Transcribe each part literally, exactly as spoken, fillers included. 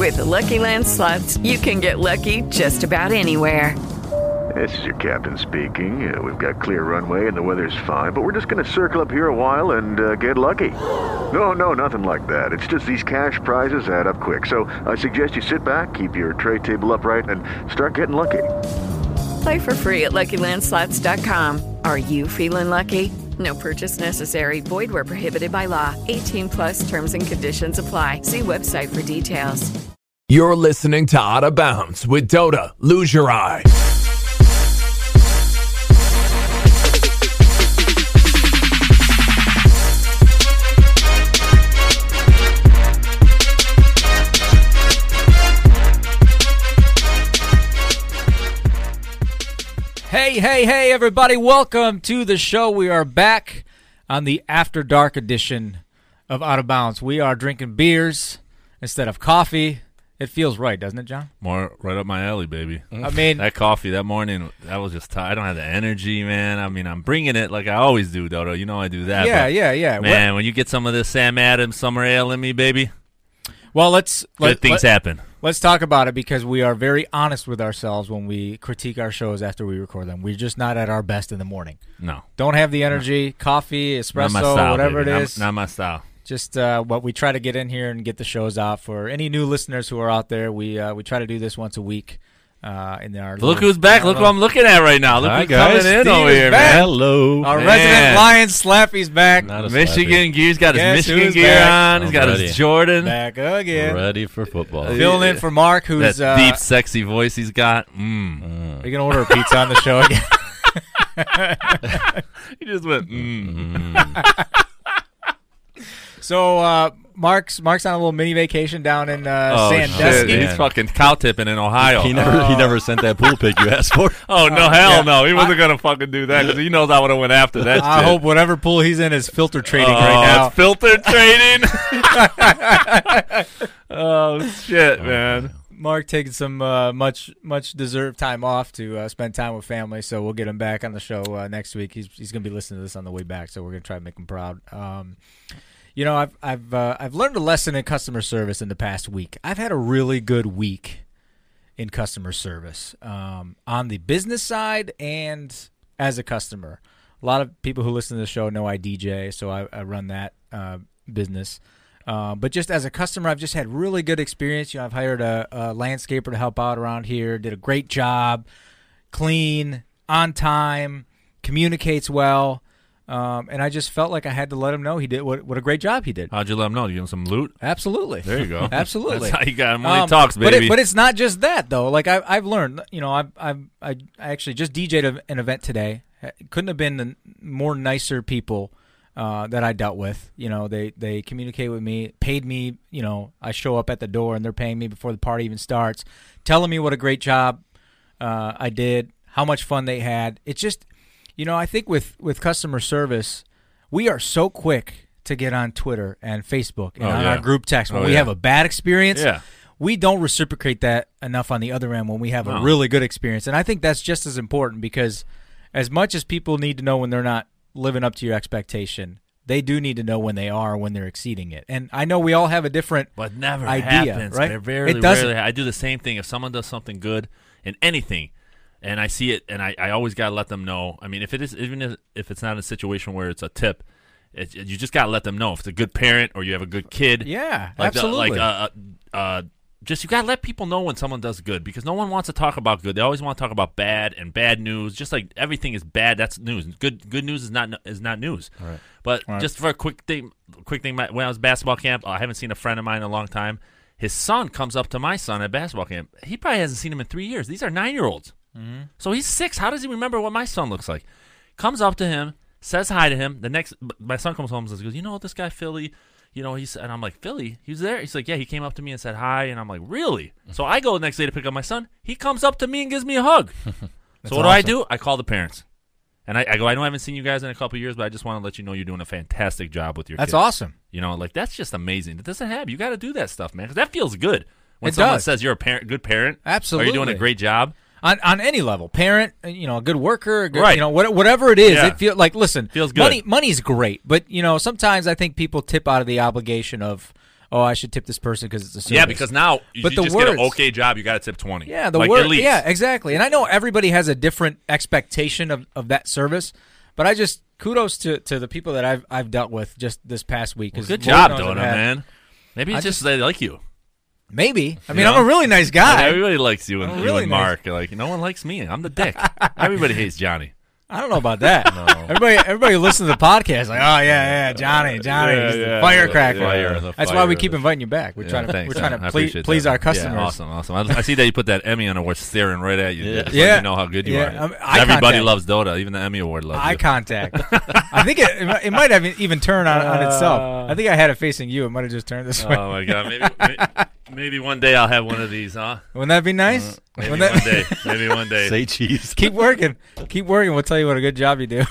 With the Lucky Land Slots, you can get lucky just about anywhere. This is your captain speaking. Uh, we've got clear runway and the weather's fine, but we're just going to circle up here a while and uh, get lucky. No, no, nothing like that. It's just these cash prizes add up quick. So I suggest you sit back, keep your tray table upright, and start getting lucky. Play for free at Lucky Land Slots dot com. Are you feeling lucky? No purchase necessary. Void where prohibited by law. eighteen plus terms and conditions apply. See website for details. You're listening to Out of Bounds with Dota. Lose your eye. Hey, hey, hey, everybody. Welcome to the show. We are back on the After Dark edition of Out of Bounds. We are drinking beers instead of coffee. It feels right, doesn't it, John? More right up my alley, baby. I mean, that coffee that morning, that was just tired. I don't have the energy, man. I mean, I'm bringing it like I always do, Dodo. You know I do that. Yeah, but, yeah, yeah. Man, what? when you get some of this Sam Adams summer ale in me, baby, well, let's good let, things let, happen. Let's talk about it because we are very honest with ourselves when we critique our shows after we record them. We're just not at our best in the morning. No. Don't have the energy, no. Coffee, espresso, style, whatever baby. it is. Not, not my style. Just uh, what we try to get in here and get the shows out. For any new listeners who are out there, we uh, we try to do this once a week. Uh, in our Look who's back. Look who I'm looking at right now. Look Hi, who's guys. coming in Steve over here, back. man. Hello. Our Man. resident Lion Slappy's back. Not a Michigan slappy. gear. He's got his Guess Michigan who's gear back? on. He's I'm got ready. his Jordan. Back again. Ready for football. Filling in for Mark, who's that uh, deep, sexy voice he's got. Mm. Mm. Are you gonna order a pizza on the show again? He just went, mm. Mm. So uh, Mark's Mark's on a little mini vacation down in uh, Oh, Sandusky. shit. He's fucking cow tipping in Ohio. He never, Oh. he never sent that pool pic you asked for. Oh, no, Uh, hell yeah. no. He wasn't I- going to fucking do that because he knows I would have went after that I shit. hope whatever pool he's in is filter trading oh, right now. It's filter trading. Oh, shit, man. Mark taking some uh, much much deserved time off to uh, spend time with family, so we'll get him back on the show uh, next week. He's he's gonna be listening to this on the way back, so we're gonna try to make him proud. Um, you know, I've I've uh, I've learned a lesson in customer service in the past week. I've had a really good week in customer service um, on the business side and as a customer. A lot of people who listen to the show know I D J, so I, I run that uh, business. Uh, but just as a customer, I've just had really good experience. You know, I've hired a, a landscaper to help out around here. Did a great job, clean, on time, communicates well, um, and I just felt like I had to let him know he did what, what a great job he did. How'd you let him know? Did you give him some loot? Absolutely, There you go. absolutely. That's how you got him when Um, he talks, but baby. it, but it's not just that though. Like I, I've learned, you know, I've, I've I I actually just D J'd an event today. Couldn't have been the more nicer people Uh, that I dealt with. You know, they, they communicate with me, paid me, you know, I show up at the door and they're paying me before the party even starts, telling me what a great job uh, I did, how much fun they had. It's just, you know, I think with, with customer service, we are so quick to get on Twitter and Facebook and Oh, on yeah. our group text when Oh, we yeah. have a bad experience. Yeah. We don't reciprocate that enough on the other end when we have a No. really good experience. And I think that's just as important because as much as people need to know when they're not living up to your expectation, they do need to know when they are, when they're exceeding it. And I know we all have a different But never idea, happens. right? They're very It doesn't. rarely. I do the same thing. If someone does something good in anything, and I see it, and I, I always got to let them know. I mean, if it is, even if, if it's not a situation where it's a tip, it, you just got to let them know. If it's a good parent or you have a good kid. Yeah, like absolutely. The, like, uh, uh, just you got to let people know when someone does good because no one wants to talk about good. They always want to talk about bad and bad news. Just like everything is bad, that's news. Good good news is not is not news. All right. But All right. just for a quick thing, quick thing. When I was basketball camp, I haven't seen a friend of mine in a long time. His son comes up to my son at basketball camp. He probably hasn't seen him in three years. These are nine-year-olds. Mm-hmm. So he's six. How does he remember what my son looks like? Comes up to him, says hi to him. The next, my son comes home and says, "You know this guy Philly? You know he's." And I'm like, "Philly? He was there?" He's like, "Yeah." He came up to me and said hi. And I'm like, "Really?" So I go the next day to pick up my son. He comes up to me and gives me a hug. So what do I awesome. do? I call the parents. And I, I go, I know I haven't seen you guys in a couple of years, but I just want to let you know you're doing a fantastic job with your That's kids. awesome. You know, like, that's just amazing. It doesn't happen. You got to do that stuff, man, because that feels good. When It someone does. says you're a parent, good parent, Absolutely. or you're doing a great job, On on any level, parent, you know, a good worker, a good, Right. you know, what, whatever it is, Yeah. it feel like. Listen, Feels good. Money, money's great, but you know, sometimes I think people tip out of the obligation of oh, I should tip this person because it's a service. Yeah, because now you, But you the just get an words- okay job, you got to tip twenty. Yeah, the like, word. at least. Yeah, exactly. And I know everybody has a different expectation of, of that service, but I just kudos to, to the people that I've I've dealt with just this past week. Well, 'cause good Lord job, knows I've Dona, had- man. Maybe it's I just just- they like you. Maybe. I You mean, know? I'm a really nice guy. Like, everybody likes you and, I'm you really and nice. Mark. Like, no one likes me. I'm the dick. Everybody hates Johnny. I don't know about that. Everybody, everybody who listens to the podcast like, oh yeah, yeah, Johnny, Johnny, Yeah, he's the yeah, firecracker. yeah, Fire, the That's why we fire. keep inviting you back. We're Yeah, trying to, thanks, we're trying man. to I ple- appreciate please that. our customers. Yeah, awesome, awesome. I, I see that you put that Emmy on and we're staring right at you. Yeah. Just Yeah. let you know how good you Yeah, are. um, eye Everybody contact. loves Dota. Even the Emmy Award loves Eye you. contact. I think it, it might- it might have even turned on, on itself. I think I had it facing you. It might have just turned this way. Oh my god! Maybe, maybe maybe one day I'll have one of these, huh? Wouldn't that be nice? Maybe Wouldn't one that- day. Maybe one day. Say cheese. Keep working. Keep working. We'll tell you what a good job you do.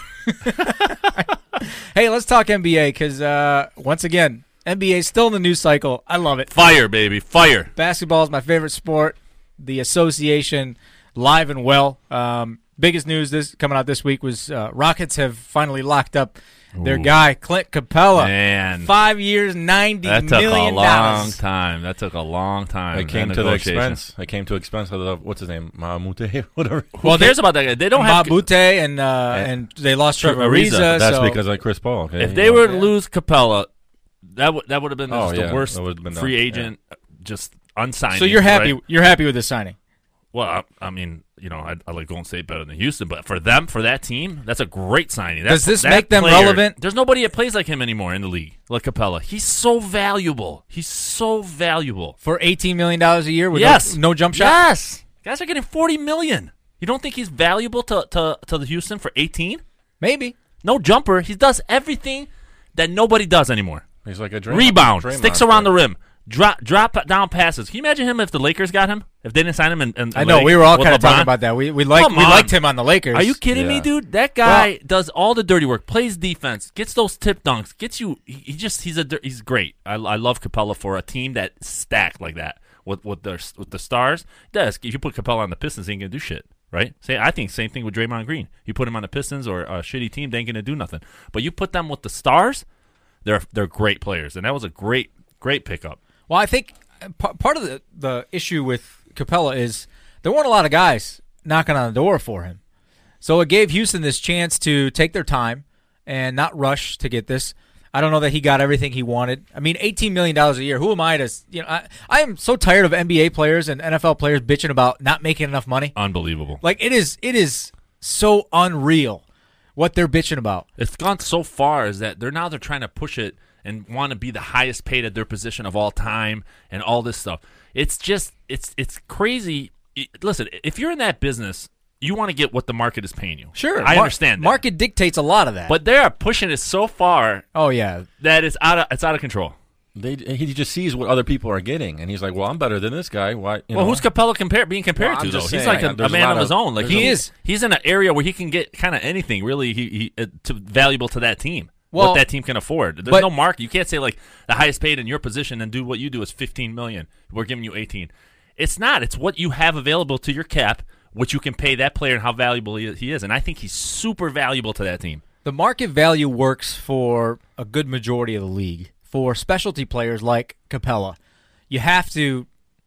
Hey, let's talk N B A because, uh, once again, N B A is still in the news cycle. I love it. Fire, baby, fire! Basketball is my favorite sport. The association, live and well. Um, biggest news this coming out this week was uh, Rockets have finally locked up their Ooh. guy, Clint Capella. Man, Five years, ninety that took million a long dollars. time. That took a long time. I came that to the negotiation. expense. I came to expense of the, what's his name? Mamute, whatever. Well, there's about that guy. They don't have. Mabute and uh, and they lost Trevor Ariza. Ariza. That's so because of Chris Paul. Okay? If they were to lose Capella, that would that would have been Oh, just yeah, the worst that would've been free done, agent, just unsigned. so you're happy. Right? You're happy with the signing. Well, I, I mean, you know, I, I like Golden State better than Houston, but for them, for that team, that's a great signing. That's, Does this that make them player- relevant? There's nobody that plays like him anymore in the league, like Capella. He's so valuable. He's so valuable. For eighteen million dollars a year with Yes, no, no jump shot? Yes, guys are getting forty million. You don't think he's valuable to to to the Houston for eighteen? Maybe. No jumper. He does everything that nobody does anymore. He's like a Draymond, Rebound, Draymond sticks around the rim, drop drop down passes. Can you imagine him if the Lakers got him? If they didn't sign him? And, and I know. We were all kind of talking LeBron? about that. We we liked Come we on. liked him on the Lakers. Are you kidding me, Yeah. dude? That guy does all the dirty work, plays defense, gets those tip dunks, gets you. He, he just he's a dir- he's great. I, I love Capella for a team that stacked like that with with the with the stars. Does if you put Capella on the Pistons, he ain't gonna do shit, right? Say I think same thing with Draymond Green. You put him on the Pistons or a shitty team, they ain't gonna do nothing. But you put them with the stars, they're they're great players, and that was a great great pickup. Well, I think p- part of the, the issue with Capella is there weren't a lot of guys knocking on the door for him. So it gave Houston this chance to take their time and not rush to get this. I don't know that he got everything he wanted. I mean, eighteen million dollars a year. Who am I to, you know, I, I am so tired of N B A players and N F L players bitching about not making enough money. Unbelievable. Like, it is, it is so unreal what they're bitching about. It's gone so far as that they're now they're trying to push it and want to be the highest paid at their position of all time and all this stuff. It's just it's it's crazy. It- listen, if you're in that business, you want to get what the market is paying you. Sure. I mar- understand that. Market dictates a lot of that. But they are pushing it so far oh, yeah. that it's out of it's out of control. They, he just sees what other people are getting, and he's like, "Well, I'm better than this guy." Why? You Well, know? who's Capella compare, being compared Well, I'm to though? just He's saying, like a, a there's a man lot of of- his own. Like there's He a- is. He's in an area where he can get kind of anything. Really, he, he uh, to, valuable to that team. Well, what that team can afford. There's but- no market. You can't say like the highest paid in your position and do what you do is fifteen million. We're giving you eighteen. It's not. It's what you have available to your cap, what you can pay that player, and how valuable he, he is. And I think he's super valuable to that team. The market value works for a good majority of the league. For specialty players like Capella, you have to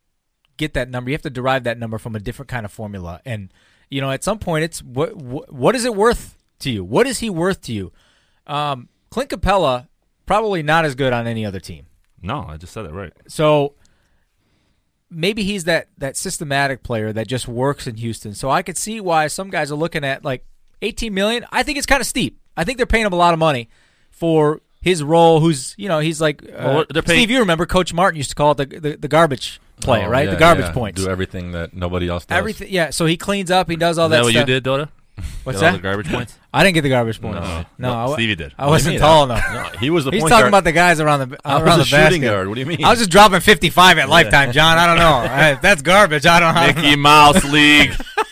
get that number. You have to derive that number from a different kind of formula. And, you know, at some point, it's what what, what is it worth to you? What is he worth to you? Um, Clint Capella, probably not as good on any other team. No, I just said that right. So maybe he's that, that systematic player that just works in Houston. So I could see why some guys are looking at like eighteen million dollars. I think it's kind of steep. I think they're paying him a lot of money for his role. Who's you know he's like uh, Well, they're paying- Steve. You remember Coach Martin used to call it the the, the garbage play, Oh, right? yeah, the garbage yeah. points. Do everything that nobody else does. Everything. Yeah. So he cleans up. He does all Is that that what stuff. you did, Dota? What's Get all that? the garbage points? I didn't get the garbage points. No. no, I, wa- Stevie did. I What do you wasn't mean? tall I- enough. No, he was the He's point talking guard. about the guys around the I around was the a shooting basket. guard. What do you mean? I was just dropping fifty-five at Lifetime, John. I don't know. I- if that's garbage. I don't know. Mickey Mouse League.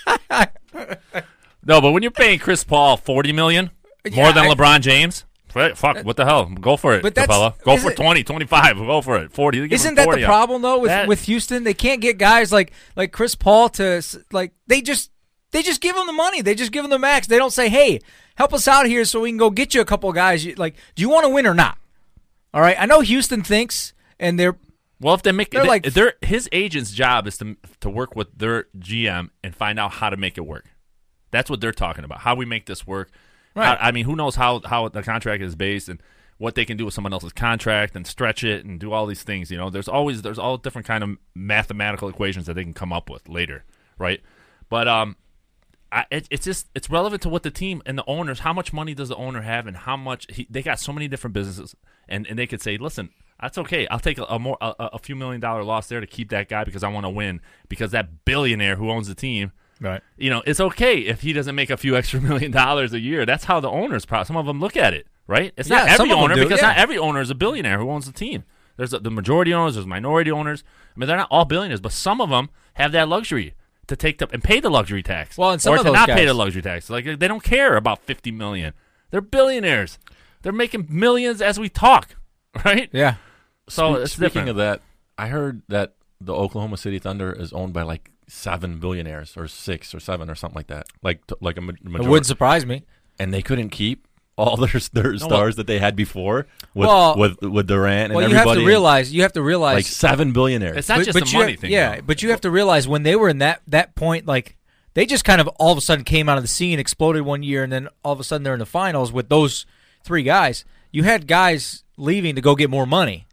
No, but when you're paying Chris Paul forty million dollars, more Yeah, than I- LeBron James, right, fuck, what the hell? Go for it, But that's- Capella. Go is for it- twenty, twenty-five. Go for it. forty. Give him Isn't that forty the out. problem though with, That- with Houston? They can't get guys like like Chris Paul to s- like they just they just give him the money. They just give him the max. They don't say, "Hey, help us out here so we can go get you a couple of guys." You- Like, do you want to win or not? All right. I know Houston thinks and they're Well, if they make They're they, like- they're, his agent's job is to to work with their G M and find out how to make it work. That's what they're talking about. How we make this work. Right. How, I mean, who knows how, how the contract is based and what they can do with someone else's contract and stretch it and do all these things. You know, there's always there's all different kind of mathematical equations that they can come up with later, right? But um, I, it, it's just it's relevant to what the team and the owners. How much money does the owner have, and how much he, they got so many different businesses, and, and they could say, listen, that's okay. I'll take a, a more a, a few million dollar loss there to keep that guy because I want to win. Because that billionaire who owns the team, right. you know, it's okay if he doesn't make a few extra million dollars a year. That's how the owners, pro- some of them look at it, right? It's not Yeah, some every of them owner do, because yeah. not every owner is a billionaire who owns the team. There's a, the majority owners, there's minority owners. I mean, they're not all billionaires, but some of them have that luxury to take the, and pay the luxury tax. Well, and some or of to those not pay guys- the luxury tax. Like they don't care about fifty million. They're billionaires. They're making millions as we talk, right? Yeah. So Spe- it's Speaking different. of that, I heard that the Oklahoma City Thunder is owned by like seven billionaires or six or seven or something like that. Like t- like a ma- It majority. wouldn't surprise me. And they couldn't keep all their, their stars that they had before with Well- with, with Durant and Well, you have everybody. to realize. You have to realize. like seven billionaires. It's not but, just but a you money have- thing. Yeah, though. but you have to realize when they were in that that point, like they just kind of all of a sudden came out of the scene, exploded one year, and then all of a sudden they're in the finals with those three guys. You had guys leaving to go get more money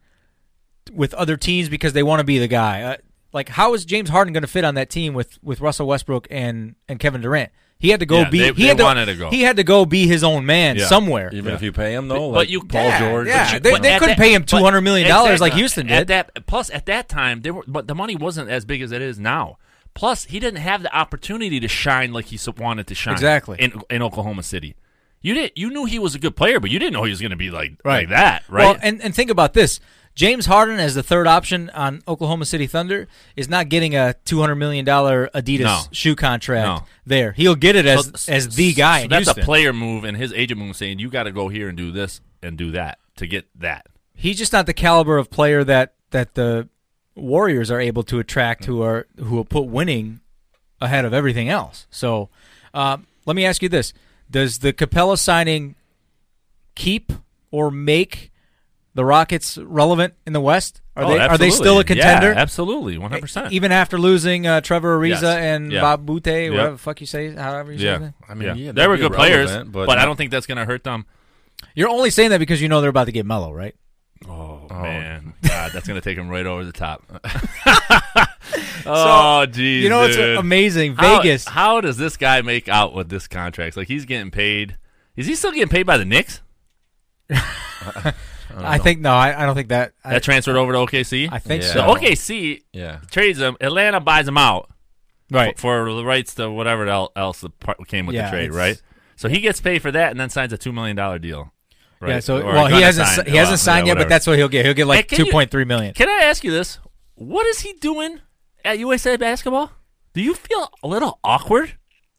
with other teams because they want to be the guy. Uh, like, how is James Harden going to fit on that team with, with Russell Westbrook and, and Kevin Durant? He had to go Yeah, be. they- he they had to, wanted to go. He had to go be his own man Yeah. somewhere. Even if you pay him though, But like you- Paul yeah, George. yeah. But you- They- but they at couldn't that- pay him two hundred million dollars exactly. like Houston At did. that, plus, at that time, they were, but the money wasn't as big as it is now. Plus, he didn't have the opportunity to shine like he so- wanted to shine. Exactly. in in Oklahoma City. You did. You knew he was a good player, but you didn't know he was going to be like Right. like that, right? Well, and, and think about this. James Harden as the third option on Oklahoma City Thunder is not getting a two hundred million dollars Adidas No. shoe contract No. there. He'll get it as So- as the guy so in that's Houston. a player move, and his agent move saying you got to go here and do this and do that to get that. He's just not the caliber of player that, that the Warriors are able to attract who are who will put winning ahead of everything else. So uh, let me ask you this. Does the Capella signing keep or make the Rockets relevant in the West? Are Oh, they are they absolutely. still a contender? Yeah, absolutely, one hundred percent. Even after losing uh, Trevor Ariza Yes. and Yeah. Bob Butte, Yeah. whatever the fuck you say, however you say Yeah, that. I mean, yeah, yeah, they were they'd be good players, relevant, but, but I not- don't think that's going to hurt them. You're only saying that because you know they're about to get Melo, right? Oh, man, God, that's going to take him right over the top. oh, geez, You know what's dude. amazing? How- Vegas. How, does this guy make out with this contract? Like he's getting paid. Is he still getting paid by the Knicks? I think no, I, I don't think that. I, That transferred over to O K C. I think Yeah. So so. O K C Yeah. trades him. Atlanta buys him out Right. for, for the rights to whatever el- else the part came with Yeah, the trade, it's- right? So he gets paid for that and then signs a two million dollar deal. Right? Yeah. So Or well, he gonna hasn't sign- he hasn't well, signed yeah, yet, but whatever. that's what he'll get. He'll get Hey, like can two you- point three million. Can I ask you this? What is he doing at U S A Basketball? Do you feel a little awkward?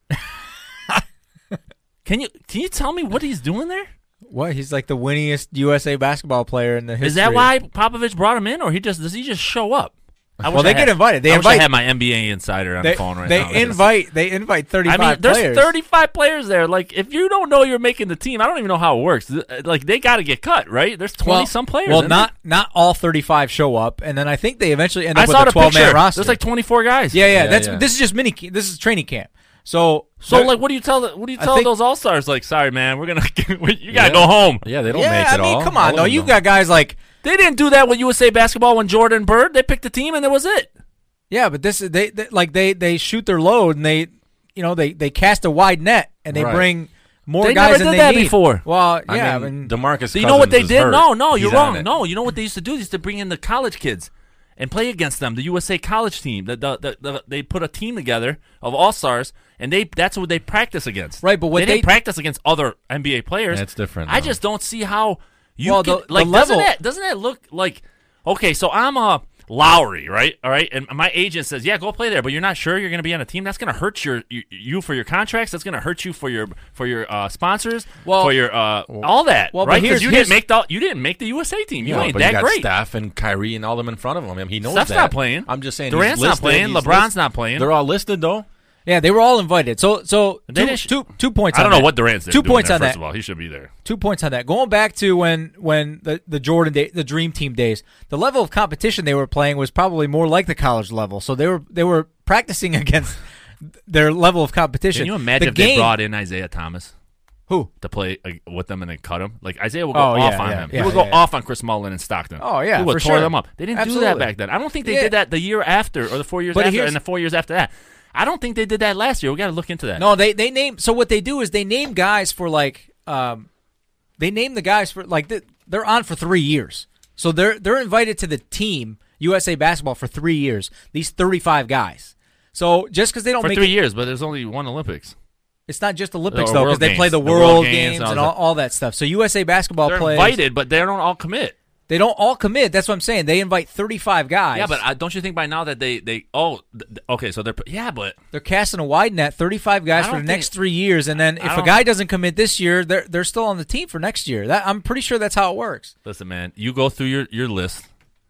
Can you can you tell me what he's doing there? What? He's like the winningest U S A basketball player in the history. Is that why Popovich brought him in, or he just does he just show up? I wish Well, they I get had- invited. They I invite. wish I had my N B A insider on they the phone right they now. invite. They invite thirty I five mean, there's players. thirty-five players there. Like, if you don't know you're making the team, I don't even know how it works. Like, they got to get cut, right? There's twenty some players. Well, isn't not not all thirty five show up, and then I think they eventually end there? up I with saw a the twelve man picture. roster. There's like twenty-four guys. yeah, yeah. Yeah, That's yeah. this is just mini. This is training camp. So So, they're- like, what do you tell? The, what do you I tell think- those all stars? Like, sorry, man, we're gonna you gotta Yeah. go home. Yeah, they don't yeah, make it I mean, all. come All on, of though. them You don't. got guys like They didn't do that with U S A Basketball when Jordan Bird. They picked the team and that was it. yeah, but this is they, they like they they shoot their load and they you know they they cast a wide net and they Right. bring more They guys never than did they that need. before. Well, I yeah, I mean, mean, DeMarcus. So you know what they Cousins did? is hurt. No, no, you're He's on wrong. it. No, you know what they used to do? They used to bring in the college kids and play against them. The U S A college team. The, the, the, the, they put a team together of all stars, and they that's what they practice against. Right, but what they, they- didn't practice against other N B A players. That's different, I though. just don't see how you Well, can, the- the like doesn't level- that doesn't that look like okay? So I'm a Lowry, right? All right, and my agent says, "Yeah, go play there," but you're not sure you're going to be on a team. That's going to hurt your you, you for your contracts. That's going to hurt you for your for your uh, sponsors, Well- for your uh, all that, well, but right? here's- Because you here's- didn't make the you didn't make the U S A team. You Yeah, ain't but that you got great. Steph and Kyrie and all them in front of him. I mean, he knows Steph's that. not playing. I'm just saying. Durant's he's not listed. playing. He's LeBron's listed. not playing. They're all listed though. Yeah, they were all invited. So, so They two, didn't sh- two, two points. I don't on know that. what Durant's Two doing points there, on first that. of all. He should be there. Two points on that. Going back to when when the, the Jordan day, the Dream Team days, the level of competition they were playing was probably more like the college level. So they were they were practicing against their level of competition. Can you imagine the if game, they brought in Isaiah Thomas who? to play uh, with them and then cut him? Like, Isaiah will go Oh, off yeah, on yeah, him. yeah, he would yeah, go yeah. off on Chris Mullin and Stockton. Oh, yeah, He would for tore sure. them up. They didn't do Absolutely. that back then. I don't think they Yeah. did that the year after or the four years But after here's- and the four years after that. I don't think they did that last year. We got to look into that. No, they they name. So what they do is they name guys for like, um, they name the guys for like the, they're on for three years. So they're they're invited to the team U S A Basketball for three years. These thirty-five guys. So just because they don't for make three it, years, but there's only one Olympics. it's not just Olympics Or though, World because they play Games. the The World, World Games, Games and and all all, all that stuff. So U S A Basketball They're plays. invited, but they don't all commit. They don't all commit. That's what I'm saying. They invite thirty-five guys. Yeah, but I, don't you think by now that they they oh th- th- okay, so they're yeah, but they're casting a wide net, thirty-five guys I for the don't next think- three years, and then I if a don't- guy doesn't commit this year, they're they're still on the team for next year. That I'm pretty sure that's how it works. listen, man, you go through your your list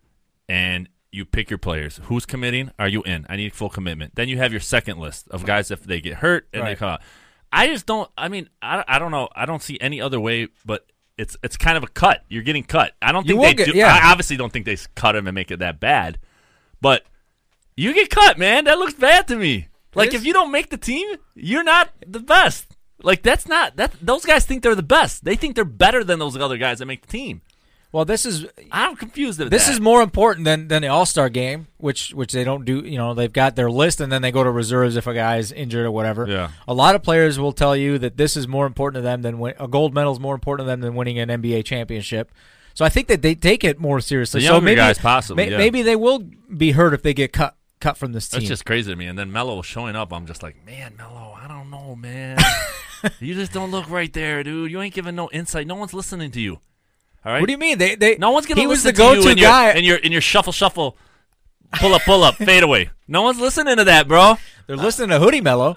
and you pick your players. Who's committing? Are you in? I need full commitment. Then you have your second list of guys if they get hurt and they Right. come out. I just don't. I mean, I, I don't know. I don't see any other way, but. It's it's kind of a cut. You're getting cut. I don't You think will they get- do. yeah. I obviously don't think they s- cut him and make it that bad, but you get cut, man. That looks bad to me. Like is. if you don't make the team, you're not the best. Like that's not that. Those guys think they're the best. They think they're better than those other guys that make the team. Well, this is I'm confused with this that. is more important than, than the All Star game, which which they don't do. You know, they've got their list and then they go to reserves if a guy's injured or whatever. Yeah. A lot of players will tell you that this is more important to them than win, a gold medal is more important to them than winning an N B A championship. So I think that they take it more seriously. The so younger maybe, guys possibly, may- yeah. maybe they will be hurt if they get cut cut from this team. That's just crazy to me. And then Melo showing up, I'm just like, man, Melo, I don't know, man. You just don't look right there, dude. You ain't giving no insight. No one's listening to you. All right. What do you mean? They they No one's gonna he was listen the go to you to in your, guy. in your in your shuffle shuffle, pull up pull up fade away. No one's listening to that, bro. They're listening to Hoodie Mello.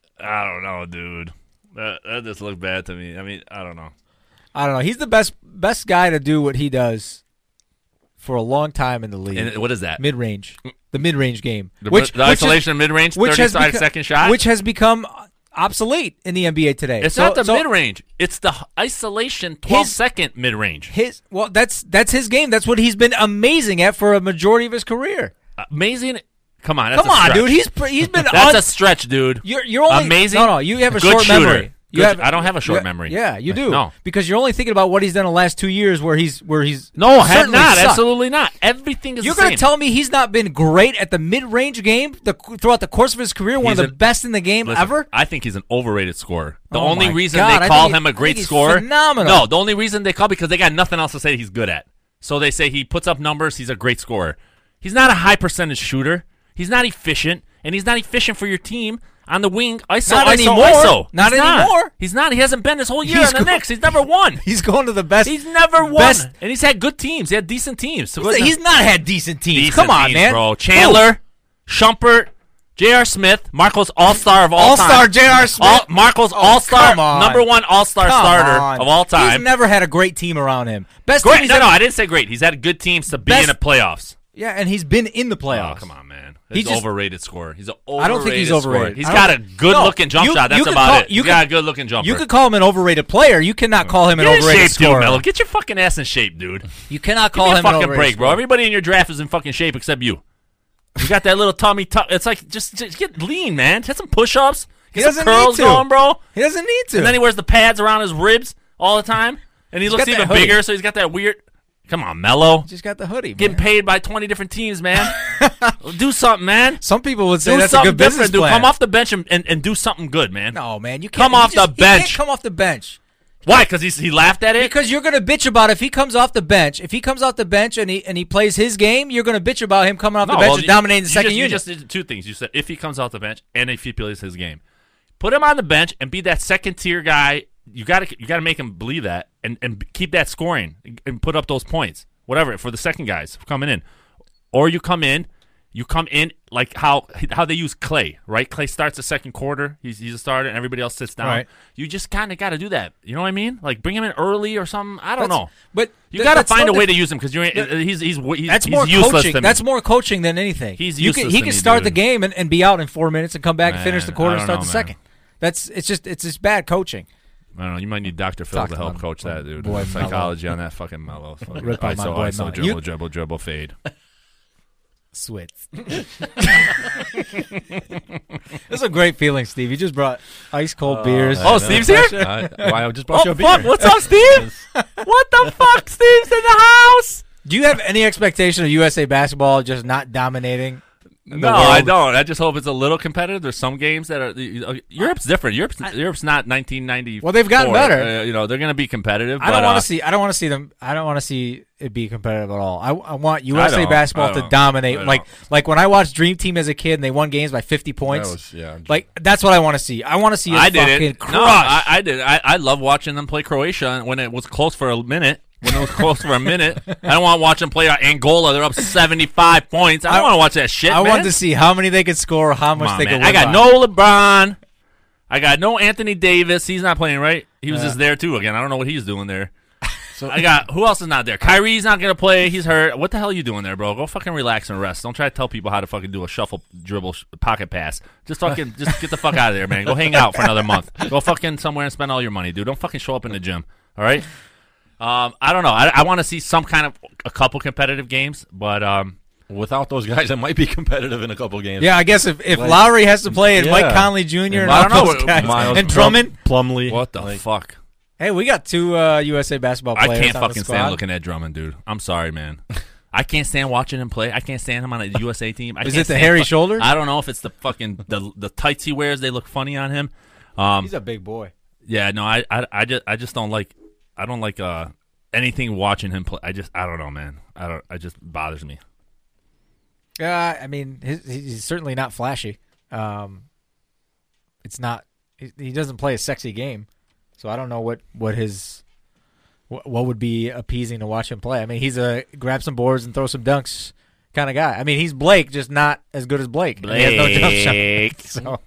I don't know, dude. That, that just looked bad to me. I mean, I don't know. I don't know. He's the best best guy to do what he does for a long time in the league. And what is that? Mid range, the mid range game, The, which the isolation mid range, which has thirty-five beco- second shot. which has become obsolete in the N B A today. it's So- not the so mid range. It's the h- isolation twelve His- second mid range. His well, that's that's his game. That's what he's been amazing at for a majority of his career. Amazing. Come on, that's Come a on, stretch. dude. He's pre- he's been that's on. a stretch, dude. you're you're only amazing. No, no. You have a Good short shooter. memory. You Good- have, I don't have a short you- memory. Yeah, you do. No. because you're only thinking about what he's done the last two years, where he's where he's No, I have certainly not. sucked. Absolutely not. Everything is You're the going same. to tell me he's not been great at the mid-range game the, throughout the course of his career, one He's of the an- best in the game Listen, ever? I think he's an overrated scorer. The Oh only my reason God, I they think call he- him a I great think he's scorer, phenomenal. no, the only reason they call because they got nothing else to say he's good at. So they say he puts up numbers. He's a great scorer. He's not a high percentage shooter. He's not efficient, and he's not efficient for your team on the wing. I S O, Not I S O, anymore. I S O. Not He's anymore. He's He's not. He hasn't been this whole year He's on the go- Knicks. He's never won. He's going to the best. He's never won, best- and he's had good teams. He had decent teams. So he's, he's not had decent teams. decent Come on, teams, man. bro. Chandler, Shumpert, J R. Smith, Marco's All-Star of all, All-Star time. J R. Smith? All, Marco's All-Star, come on. number one All-Star Come starter on. of all time. He's never had a great team around him. Best Great. team he's No, ever- no, I didn't say great. He's had good teams to be Best- in the playoffs. Yeah, and he's been in the playoffs. Oh, come on, man. He He's just- overrated scorer. He's an overrated I don't think he's scorer. overrated. He's I got a don't- good-looking No, jump you- shot. That's you could about call- it. you He's could- got a good-looking jumper. You could call him an overrated player. You cannot call him an Get in overrated shape, dude, scorer. Mello. Get your fucking ass in shape, dude. You cannot Give call me a him an fucking overrated break, bro. scorer. Everybody in your draft is in fucking shape except you. You got that little tummy tuck. It's like just, just get lean, man. Get some push-ups. He Get some doesn't need curls to. going, bro. He doesn't need to. And then he wears the pads around his ribs all the time, and he He's looks got that even hoodie. bigger. So he's got that weird. Come on, Mello. just got the hoodie. Getting man. paid by twenty different teams, man. Do something, man. Some people would say Do that's a something good business different, dude. plan. Come off the bench and, and, and do something good, man. No, man, you can't Come he off just- the he can't bench. come off the bench. Why? Because he laughed at it? Because you're gonna bitch about if he comes off the bench. If he comes off the bench and he and he plays his game, you're gonna bitch about him coming off the No, bench well, and you- dominating the you second just, unit. You just did two things. You said if he comes off the bench and if he plays his game. Put him on the bench and be that second tier guy. You got to you got to make him believe that and, and keep that scoring and put up those points. Whatever for the second guys coming in. Or you come in You come in like how how they use Clay, right? Clay starts the second quarter. He's he's a starter, and everybody else sits down. Right. You just kind of got to do that. You know what I mean? Like bring him in early or something. I don't That's- know. But You th- got to that's find no a way diff- to use him because you're he's he's he's, That's he's more useless coaching. to me. That's more coaching than anything. He's You useless can, he to can me, start the dude. game and, and be out in four minutes and come back and finish the Man, quarter I and don't start know, the man. second. That's it's just it's just bad coaching. I don't know. You might need Doctor Phil Talk to to help my coach that, dude. boy Psychology on that fucking mellow. Fucking Rip on my ISO, boy ISO, Mello. dribble, You- dribble, dribble, fade. Switz. It's a great feeling, Steve. You just brought ice cold beers. Oh, Steve's here? I, why I just brought you Oh a beer. fuck! What's up, Steve? What the fuck? Steve's in the house. Do you have any expectation of U S A basketball just not dominating? the No, I world? don't. I just hope it's a little competitive. There's some games that are Europe's different. Europe's Europe's not nineteen ninety. Well, they've gotten better. Uh, you know, they're going to be competitive. I don't but, want to uh, see. I don't want to see them. I don't want to see it be competitive at all. I, I want U I S A don't. basketball I to don't. dominate. I Like don't. like when I watched Dream Team as a kid and they won games by fifty points. That was, yeah. Like that's what I want to see. I want to see. Us I did fucking it. Crush. No, I, I did. I, I love watching them play Croatia when it was close for a minute. When it was close for a minute, I don't want to watch them play Angola. They're up seventy-five points. I don't I- want to watch that shit. I man. want to see how many they could score, how much Come on, they man. could win I got by. no LeBron. I got no Anthony Davis. He's not playing, right? He was Yeah. just there too. Again, I don't know what he's doing there. So I got who else is not there? Kyrie's not gonna play. He's hurt. What the hell are you doing there, bro? Go fucking relax and rest. Don't try to tell people how to fucking do a shuffle, dribble, sh- pocket pass. Just fucking, just get the fuck out of there, man. Go hang out for another month. Go fucking somewhere and spend all your money, dude. Don't fucking show up in the gym. All right. Um, I don't know. I, I want to see some kind of a couple competitive games, but um, Without those guys, it might be competitive in a couple games. Yeah, I guess if, if Like- Lowry has to play and Yeah. Mike Conley Junior and I all don't know those what- guys Miles and Plum- Drummond. Plumlee. what the Like, fuck? Hey, we got two uh, U S A basketball I players can't on the fucking squad. stand looking at Drummond, dude. I'm sorry, man. I can't stand watching him play. I can't stand him on a U S A team. I Is can't it the stand hairy fu- shoulder? I don't know if it's the fucking the the tights he wears. They look funny on him. Um, He's a big boy. yeah, no, I, I I just I just don't like I don't like uh anything watching him play. I just I don't know, man. I don't. It just bothers me. Yeah, I mean, his, he's certainly not flashy. Um, it's not. He, he doesn't play a sexy game, so I don't know what what his what, what would be appeasing to watch him play. I mean, he's a grab some boards and throw some dunks kind of guy. I mean, he's Blake, just not as good as Blake. And he has no jump shot. So.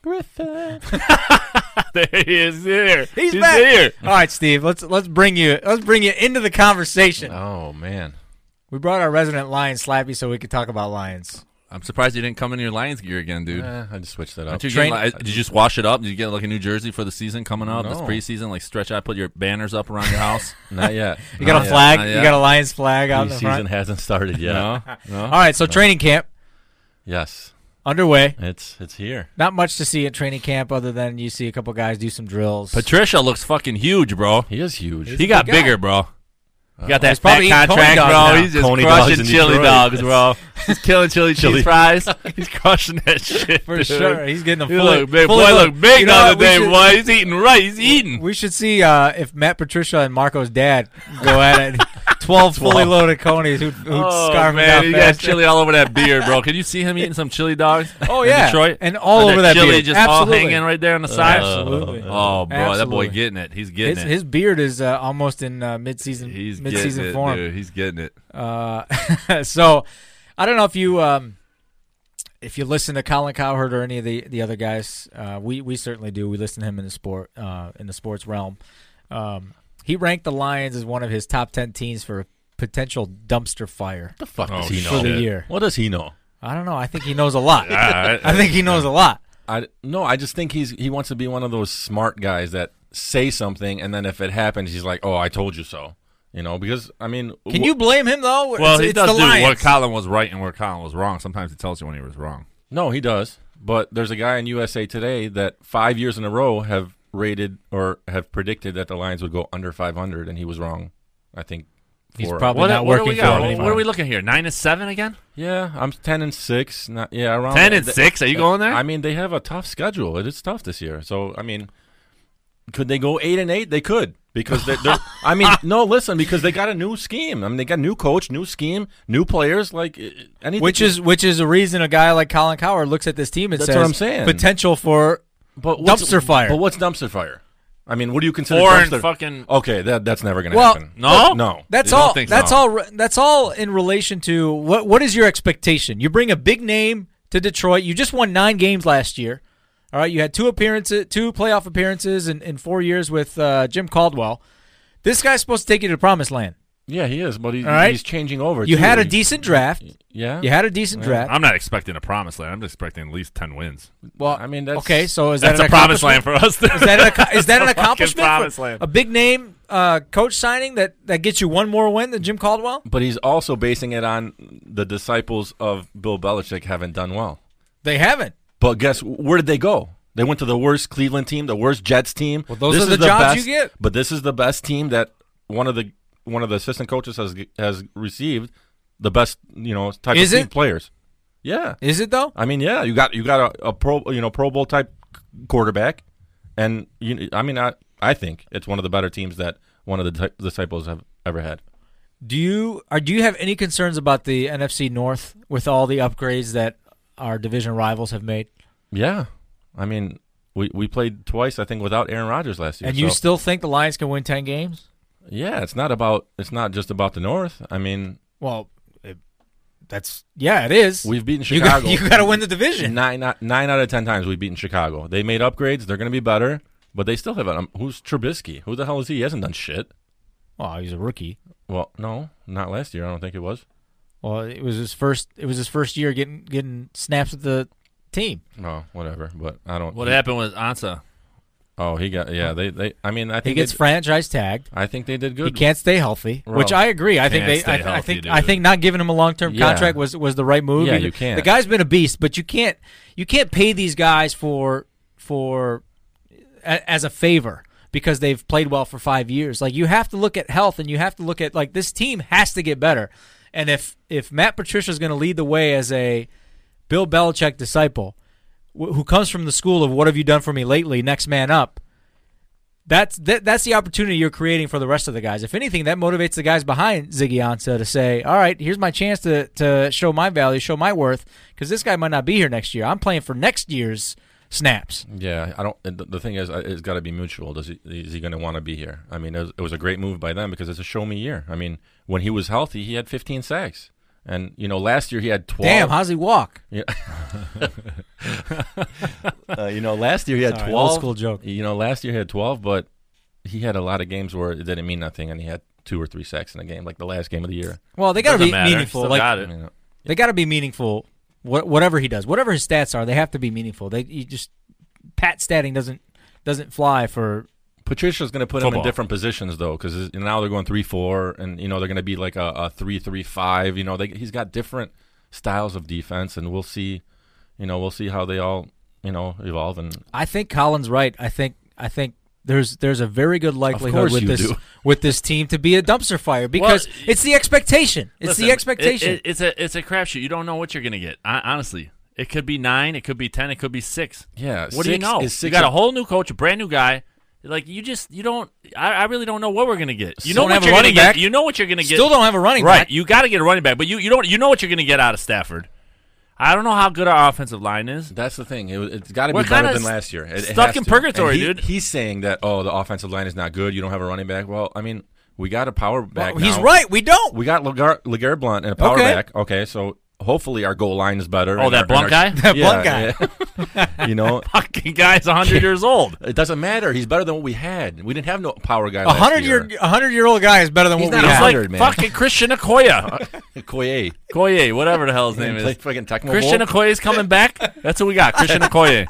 There he is. Here. He's, back. here. All right, Steve. Let's let's bring you let's bring you into the conversation. Oh man. We brought our resident Lion Slappy so we could talk about Lions. I'm surprised you didn't come in your Lions gear again, dude. Eh, I just switched it up. Aren't you Train- getting, like, did you just wash it up? Did you get like a new jersey for the season coming up? This No. preseason, like stretch out, put your banners up around your house. Not yet. You got Not a yet. flag. Not You yet. got a Lions flag out in the Preseason front. hasn't started yet. No, no. All right, so training camp Yes, underway. it's it's here. Not much to see at training camp other than you see a couple guys do some drills. Patricia looks fucking huge, bro. He is huge. He got big guy. bigger, bro. He got that He's probably fat eating Coney contract, dogs bro. now. He's just Coney dogs crushing in chili Detroit. dogs, bro. He's killing chili Chili. cheese fries. He's crushing that shit for dude. sure, he's getting a He fully, look big. fully Boy, loaded- look big You the know other what? We day, should- boy. He's eating right. He's eating. We should see uh, if Matt Patricia and Marco's dad go at it. Twelve fully loaded conies who'd, who'd Oh scarf him man, down he got faster. chili all over that beard, bro. Can you see him eating some chili dogs? Oh in yeah, Detroit, and all With over that chili beard. just Absolutely. all hanging right there on the side. Absolutely. Oh, bro, that Absolutely. boy getting it. He's getting His, it. his beard is uh, almost in uh, mid-season He's mid-season getting it, form. dude. He's getting it. Uh, so I don't know if you um, if you listen to Colin Cowherd or any of the, the other guys. Uh, we we certainly do. We listen to him in the sport uh, in the sports realm. Um, he ranked the Lions as one of his top ten teams for potential dumpster fire What the fuck Oh, does he shit. know? for the year. What does he know? I don't know. I think he knows a lot. Yeah, I- I think he knows a lot. I no. I just think he's he wants to be one of those smart guys that say something and then if it happens, he's like, "Oh, I told you so." You know, because I mean, Can wh- you blame him though? Well, it's, he it's does the do where Lions. Colin was right and where Colin was wrong. Sometimes he tells you when he was wrong. No, he does. But there's a guy in U S A Today that five years in a row have rated or have predicted that the Lions would go under five hundred, and he was wrong. I think. He's for- probably What, not what do working we for got? him What, anymore. what are we looking here? Nine and seven again? Yeah, I'm ten and six. Not yeah, around Ten and th- six? Are you going there? I mean, they have a tough schedule. It is tough this year. So I mean, could they go eight and eight? They could because they're. they're I mean, no, listen, because they got a new scheme. I mean, they got a new coach, new scheme, new players. Like uh, anything. Which is which is a reason a guy like Colin Cowherd looks at this team and That's says what I'm saying. potential for but what's- dumpster fire. But what's dumpster fire? I mean, what do you consider Or in dumpster? fucking Okay, that that's never going to Well, happen. no, No. That's You don't all. think That's so? all. re- That's all in relation to what. What is your expectation? You bring a big name to Detroit. You just won nine games last year. All right, you had two appearances, two playoff appearances in, in four years with uh, Jim Caldwell. This guy's supposed to take you to the promised land. Yeah, he is, but he's, All right. he's changing over. You too. had a He- decent draft. Yeah. You had a decent Yeah. draft. I'm not expecting a promised land. I'm just expecting at least ten wins. Well, I mean, that's- okay. So is that That's an a promised land accomplishment? for us. Is that an, ac- is that an Fucking accomplishment? promised for land. a big name uh, coach signing that, that gets you one more win than Jim Caldwell? But he's also basing it on the disciples of Bill Belichick haven't done well. They haven't. But guess where did they go? They went to the worst Cleveland team, the worst Jets team. Well, those This are the is jobs best- you get. But this is the best team that one of the one of the assistant coaches has has received the best, you know, type Is of it? team players. Yeah. Is it though? I mean, yeah, you got you got a, a pro, you know, Pro Bowl type quarterback, and you, I mean, I I think it's one of the better teams that one of the di- disciples have ever had. Do you are do you have any concerns about the N F C North with all the upgrades that our division rivals have made? Yeah, I mean, we we played twice, I think, without Aaron Rodgers last year. And you so- still think the Lions can win ten games? yeah, it's not about it's not just about the North. I mean, Well, it, that's yeah, it is. we've beaten you got, Chicago. you got to win the division. Nine not- nine out of ten times we've beaten Chicago. They made upgrades. They're going to be better, but they still have um, who's Trubisky? Who the hell is he? He hasn't done shit. Well, he's a rookie. Well, no, not last year. I don't think it was. Well, it was his first. It was his first year getting getting snaps with the team. No, whatever. But I don't. What he- happened with Ansah? Oh, he got yeah. They they. I mean, I He think gets they, franchise tagged. I think they did He good. can't stay healthy, Well, which I agree. I think can't they. stay I, I healthy, think. dude. I think not giving him a long term Yeah. contract was was the right move. Yeah, Either- you can't. The guy's been a beast, but you can't. You can't pay these guys for for a, as a favor because they've played well for five years. Like you have to look at health, and you have to look at like this team has to get better. And if if Matt Patricia is going to lead the way as a Bill Belichick disciple, wh- who comes from the school of "What have you done for me lately?" Next man up. That's that, that's the opportunity you're creating for the rest of the guys. If anything, that motivates the guys behind Ziggy Ansah to say, all right, here's my chance to, to show my value, show my worth, because this guy might not be here next year. I'm playing for next year's snaps. Yeah, I don't. The the thing is, uh, it's got to be mutual. Does he is he going to want to be here? I mean, it was, it was a great move by them because it's a show me year. I mean, when he was healthy, he had fifteen sacks, and you know, last year he had twelve. Damn, how's he walk? Yeah. uh, you know, last year he had Sorry, twelve. old school joke. You know, last year he had twelve, but he had a lot of games where it didn't mean nothing, and he had two or three sacks in a game, like the last game of the year. Well, they got to Doesn't be matter. meaningful. Still Like got it. You know, they got to be meaningful. Wh- whatever he does, whatever his stats are, they have to be meaningful. They you just pat statting doesn't doesn't fly for. Patricia's going to put him Football. in different positions though, because now they're going three four, and you know they're going to be like a, a three three five. You know, they, he's got different styles of defense, and we'll see. You know, we'll see how they all you know evolve. And I think Colin's right. I think I think there's there's a very good likelihood course with you this do. with this team to be a dumpster fire because Well, it's the expectation. It's Listen, the expectation. it- it- it's a it's a crapshoot. You don't know what you're gonna get. I, honestly, it could be nine, it could be ten, it could be six. yeah, What do you six know? is You six got a- a whole new coach, a brand new guy. Like you just you don't. I, I really don't know what we're gonna get. You Still know don't have what a you're gonna running get. back. You know what you're gonna get. Still don't have a running right. back. You got to get a running back, but you you don't you know what you're gonna get out of Stafford. I don't know how good our offensive line is. That's the thing. It, it's got to be We're better kinda than last year. It, it stuck has in to. purgatory, And he- dude. He's saying that oh, the offensive line is not good. You don't have a running back. Well, I mean, we got a power back. Well, he's now. right. We don't. We got Lagar- LeGarrette Blunt and a power Okay. back. Okay, so hopefully our goal line is better. Oh, and that our- Blunt and our- guy? That Yeah, Blunt guy. yeah. You know, Fucking guy's a hundred years old. it doesn't matter. He's better than what we had. We didn't have no power guy. A last hundred year. year a hundred year old guy is better than He's what we not He's a have. like hundred, man. fucking Christian Okoye. Koye. Okoye, whatever the hell his name Play is. fucking Tecmo Christian Bowl. Okoye's coming back. That's what we got. Christian Okoye.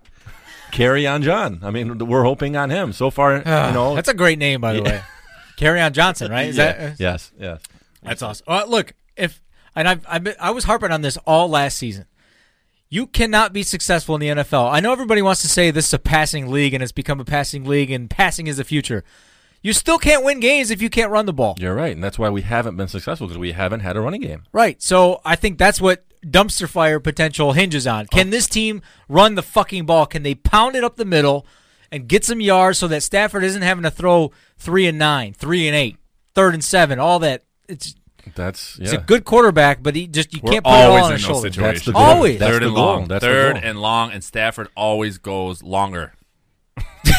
Carry on, John. I mean, we're hoping on him. So far, you know, That's a great name, by the Yeah. way. Carry on Johnson, right? Is yeah, that yes, yes. That's awesome. Uh, look, if and I've, I've been, I was harping on this all last season. You cannot be successful in the N F L. I know everybody wants to say this is a passing league and it's become a passing league and passing is the future. You still can't win games if you can't run the ball. You're right, and that's why we haven't been successful because we haven't had a running game. Right. So I think that's what dumpster fire potential hinges on. Can this team run the fucking ball? Can they pound it up the middle and get some yards so that Stafford isn't having to throw three and nine, three and eight, third and seven, all that? It's That's He's yeah. a good quarterback, but he just you We're can't put it all always on in his those shoulders. situations. That's the goal. Always. That's Third the and goal. long. That's the Third goal. and long, and Stafford always goes longer.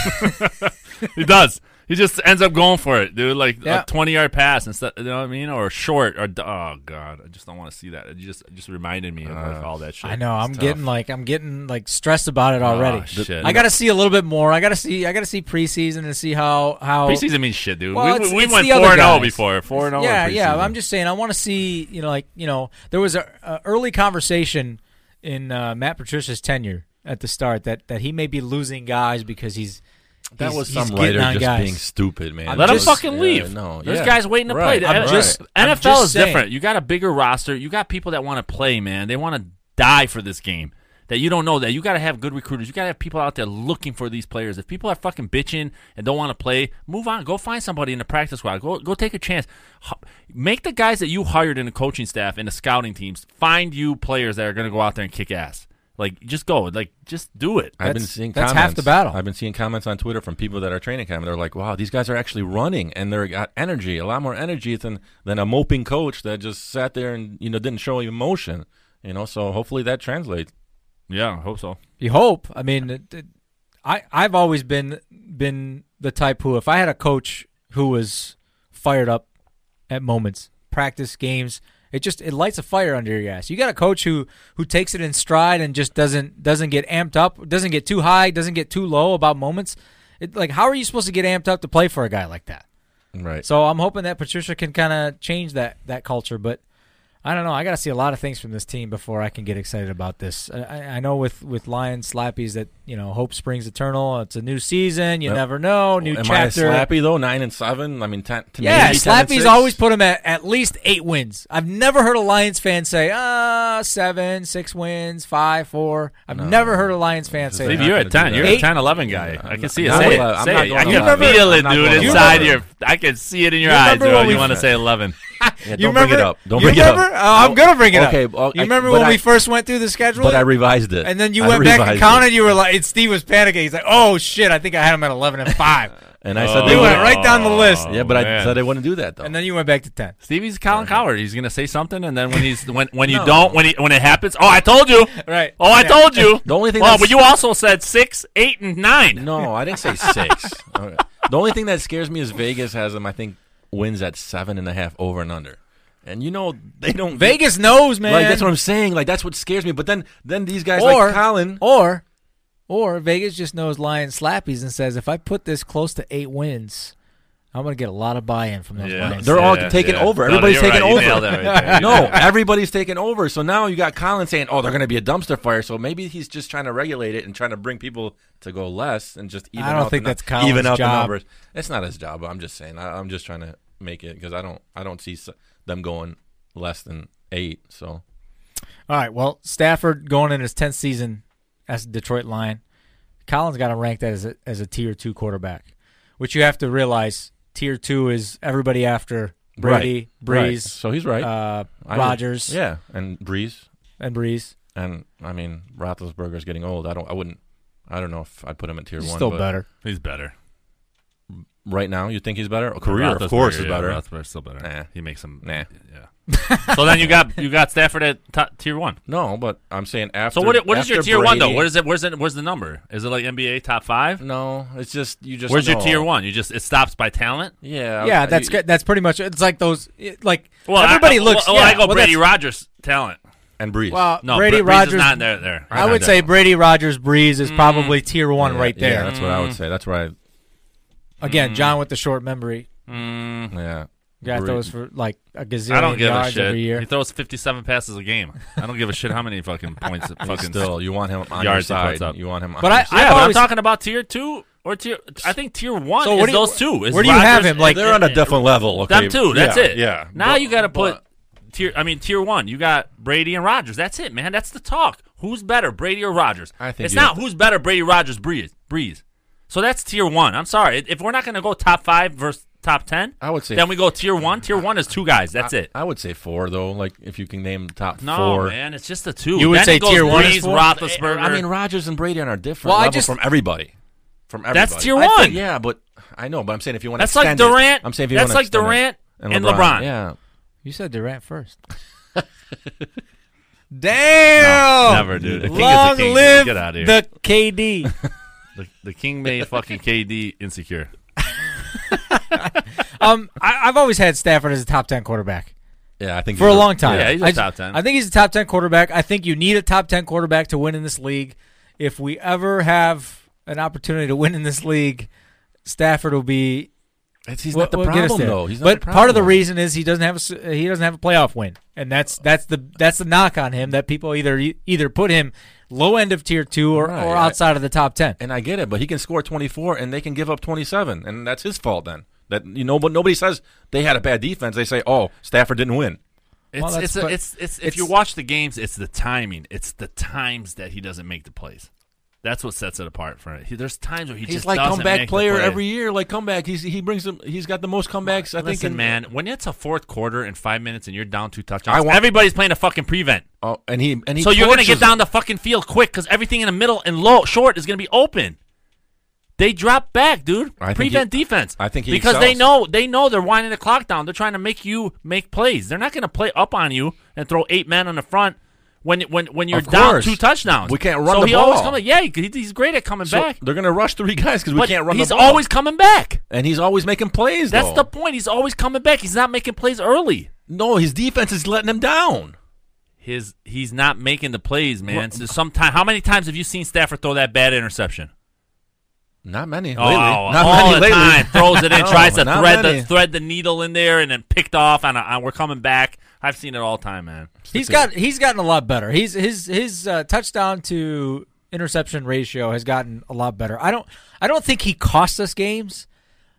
He does. He just ends up going for it, dude. Like Yeah. a twenty-yard pass instead, you know what I mean, or short, or oh god, I just don't want to see that. It just it just reminded me of like all that shit. I know. I'm tough. getting like I'm getting like stressed about it already. Oh, shit. I got to see a little bit more. I got to see. I got to see preseason and see how how. Preseason means shit, dude. Well, we it's- we it's went the other four and zero guys. before. Four and zero. Yeah, in yeah. preseason. I'm just saying. I want to see. You know, like you know, there was a, a early conversation in uh, Matt Patricia's tenure at the start that that he may be losing guys because he's. That he's- was he's some getting writer on just guys. being stupid, man. I'm Let just- him fucking Yeah, leave. no, There's yeah. guys waiting to Right. play. I'm N- just- N F L just is saying. different. You got a bigger roster. You got people that want to play, man. They want to die for this game. That you don't know that. You got to have good recruiters. You got to have people out there looking for these players. If people are fucking bitching and don't want to play, move on. Go find somebody in the practice squad. Go go take a chance. H- Make the guys that you hired in the coaching staff and the scouting teams find you players that are going to go out there and kick ass. Like, just go. Like, just do it. I've been That's- seeing that's comments. half the battle. I've been seeing comments on Twitter from people that are training camp. They're like, "Wow, these guys are actually running, and they're got energy, a lot more energy than than a moping coach that just sat there and you know didn't show emotion." You know, so hopefully that translates. Yeah, I hope so. You hope. I mean, it, it, I I've always been been the type who, if I had a coach who was fired up at moments, practice games, it just it lights a fire under your ass. You got a coach who who takes it in stride and just doesn't doesn't get amped up, doesn't get too high, doesn't get too low about moments. It, like, how are you supposed to get amped up to play for a guy like that? Right. So I'm hoping that Patricia can kind of change that that culture, but I don't know. I got to see a lot of things from this team before I can get excited about this. I, I know with with Lions Slappies that you know hope springs eternal. It's a new season. You Yep. never know. New Am chapter. I slappy though? Nine and seven. I mean, ten. To Yeah, maybe ten and Slappies six? always put them at at least eight wins. I've never heard a Lions fan say, ah, seven, six wins, five, four. I've never heard a Lions fan say Steve, that. you're not at gonna ten. do You're that. a ten eleven guy. I can see it. not Say eleven. it. I'm Say not it. going I can eleven. feel it, I'm not dude, going inside eleven. your. I can see it in your You eyes, remember bro. when You we- want to say eleven. Yeah, You don't bring remember? it up. Don't you bring remember? it up. Oh, I'm gonna bring it Okay, up. well, you I- remember but when I- we first went through the schedule? But I revised it. And then you I went back and revised counted. it. You were like, and Steve was panicking. He's like, "Oh shit, I think I had him at eleven and five." And I said We they went wouldn't. right down the list. Yeah, but I man. said I wouldn't do that though. And then you went back to ten. Stevie's Colin Coward. He's gonna say something, and then when he's when when you No. don't when he when it happens, oh, I told you. Right. Oh, I Yeah. told you. The only thing Well, that's- but you also said six, eight, and nine. No, I didn't say six. Okay. The only thing that scares me is Vegas has them. I think wins at seven and a half over and under. And you know they don't. Vegas knows, man. Like that's what I'm saying. Like that's what scares me. But then then these guys or like Colin. or or Vegas just knows Lions Slappies and says, if I put this close to eight wins, I'm gonna get a lot of buy-in from those Yeah. Lions. They're all Yeah, taking yeah. over. No, no, Everybody's you're taking right. You over. nailed it right there. You No, nailed it. everybody's taking over. So now you got Colin saying, "Oh, they're going to be a dumpster fire." So maybe he's just trying to regulate it and trying to bring people to go less and just even. I don't out think the, nu- that's Colin's even out job. the numbers. It's not his job. I'm just saying. I, I'm just trying to make it because I don't. I don't see s- them going less than eight. So All right. Well, Stafford going in his tenth season as a Detroit Lion. Colin's got him ranked as a, as a tier two quarterback, which you have to realize. Tier two is everybody after Brady, Right. Breeze, Right. So he's right. uh, I- Rodgers, Yeah, and Breeze. and Breeze. And I mean, Roethlisberger's getting old. I don't. I wouldn't. I don't know if I'd put him at tier He's one. still but better. He's better. right now. You think he's better? A career, of Roethlisberger, course, is yeah, better. Roethlisberger's still better. Nah. He makes him. Nah. Yeah. So then you got you got Stafford at top, tier one. No, but I'm saying after. So what what is your after tier one though? Brady- What is it? Where's it? Where's the number? Is it like N B A top five? No, it's just you just. Where's your know. tier one? You just it stops by talent. Yeah, Yeah, I- that's you- good. That's pretty much. It's like those. It, like Well, everybody I, looks. Well, yeah, I go well, Brady that's- Rogers talent. And Breeze. Well, No, Brady Bre- Breeze Rogers. is not there. there. I would say Brady Rogers Breeze is probably tier one Yeah, right there. Yeah, that's what I would say. That's where Again, John with the short memory. Mm, I. Yeah. Got Bree- those for like a gazillion I don't give a yards shit. every year. He throws fifty-seven passes a game. I don't give a shit how many fucking points. Fucking Still, you want him on your yards he puts side. up. You want him on But your I- side. Yeah, I've but always- I'm talking about tier two or tier. I think tier one So is what do you- those two. Is where do you have Rodgers him? Like- they're on a different level. Okay? them two. That's Yeah, it. Yeah. Now But- you got to put but- tier. I mean, tier one. You got Brady and Rodgers. That's it, man. That's the talk. Who's better, Brady or Rodgers? I think it's you not have to- who's better, Brady, Rodgers, Breeze. Breeze. So that's tier one. I'm sorry. If we're not going to go top five versus top ten, I would say then we go tier one. Tier one is two guys. That's I, it. I would say four though. Like if you can name the top No, four. man, it's just the two. You would Then say it goes tier one is Breeze, four? Roethlisberger. I mean, Rodgers and Brady are on a different Well, I level just- from everybody. From everybody. That's tier I think- one. yeah, but I know. But I'm saying if you want that's to like extend it- Durant. I'm saying if you that's want like to extend Durant it, and LeBron. Yeah. You said Durant first. Damn! No, never, dude. The king is the Long king, dude. live Get outta here. the K D. The, the king made fucking K D insecure. um, I, I've always had Stafford as a top ten quarterback. Yeah, I think For he's a long time. Yeah, he's a I, top ten. I think he's a top ten quarterback. I think you need a top ten quarterback to win in this league. If we ever have an opportunity to win in this league, Stafford will be. It's, he's will- not the will get us problem there. though. He's not but the part of the problem. reason is he doesn't have a s- he doesn't have a playoff win, and that's that's the that's the knock on him that people either either put him low end of tier two or, Right, or I- outside of the top ten. And I get it, but he can score twenty-four, and they can give up twenty-seven, and that's his fault then. That you know, but nobody says they had a bad defense. They say, "Oh, Stafford didn't win." It's Well, that's it's, a, but- it's it's if it's- you watch the games, it's the timing. It's the times that he doesn't make the plays. That's what sets it apart for it. He, there's times where he He's just like doesn't comeback make player the play. every year. Like comeback, he's he brings them. He's got the most comebacks. I think. Listen, in, man, when it's a fourth quarter and five minutes and you're down two touchdowns, I want- everybody's playing a fucking prevent. Oh, and he and he. So you're gonna get torches down the fucking field quick because everything in the middle and low short is gonna be open. They drop back, dude. I think Prevent he- defense. I think he because they excels. know they know they're winding the clock down. They're trying to make you make plays. They're not gonna play up on you and throw eight men on the front when when when you're Of down course. two touchdowns. We can't run so the he always ball. coming. Yeah, he, he's great at coming So back. they're gonna rush three guys because we But can't run he's the ball. always coming back. and he's always making plays. That's though. the point. He's always coming back. He's not making plays early. no. His defense is letting him down. His he's not making the plays, man. So sometime, how many times have you seen Stafford throw that bad interception? Not many Oh, lately. Not all many the lately. time. Throws it in, No, tries to not thread many. the thread the needle in there, and then picked off. And, and we're coming back. I've seen it all the time, man. He's got he's gotten a lot better. He's his his uh, touchdown to interception ratio has gotten a lot better. I don't I don't think he costs us games.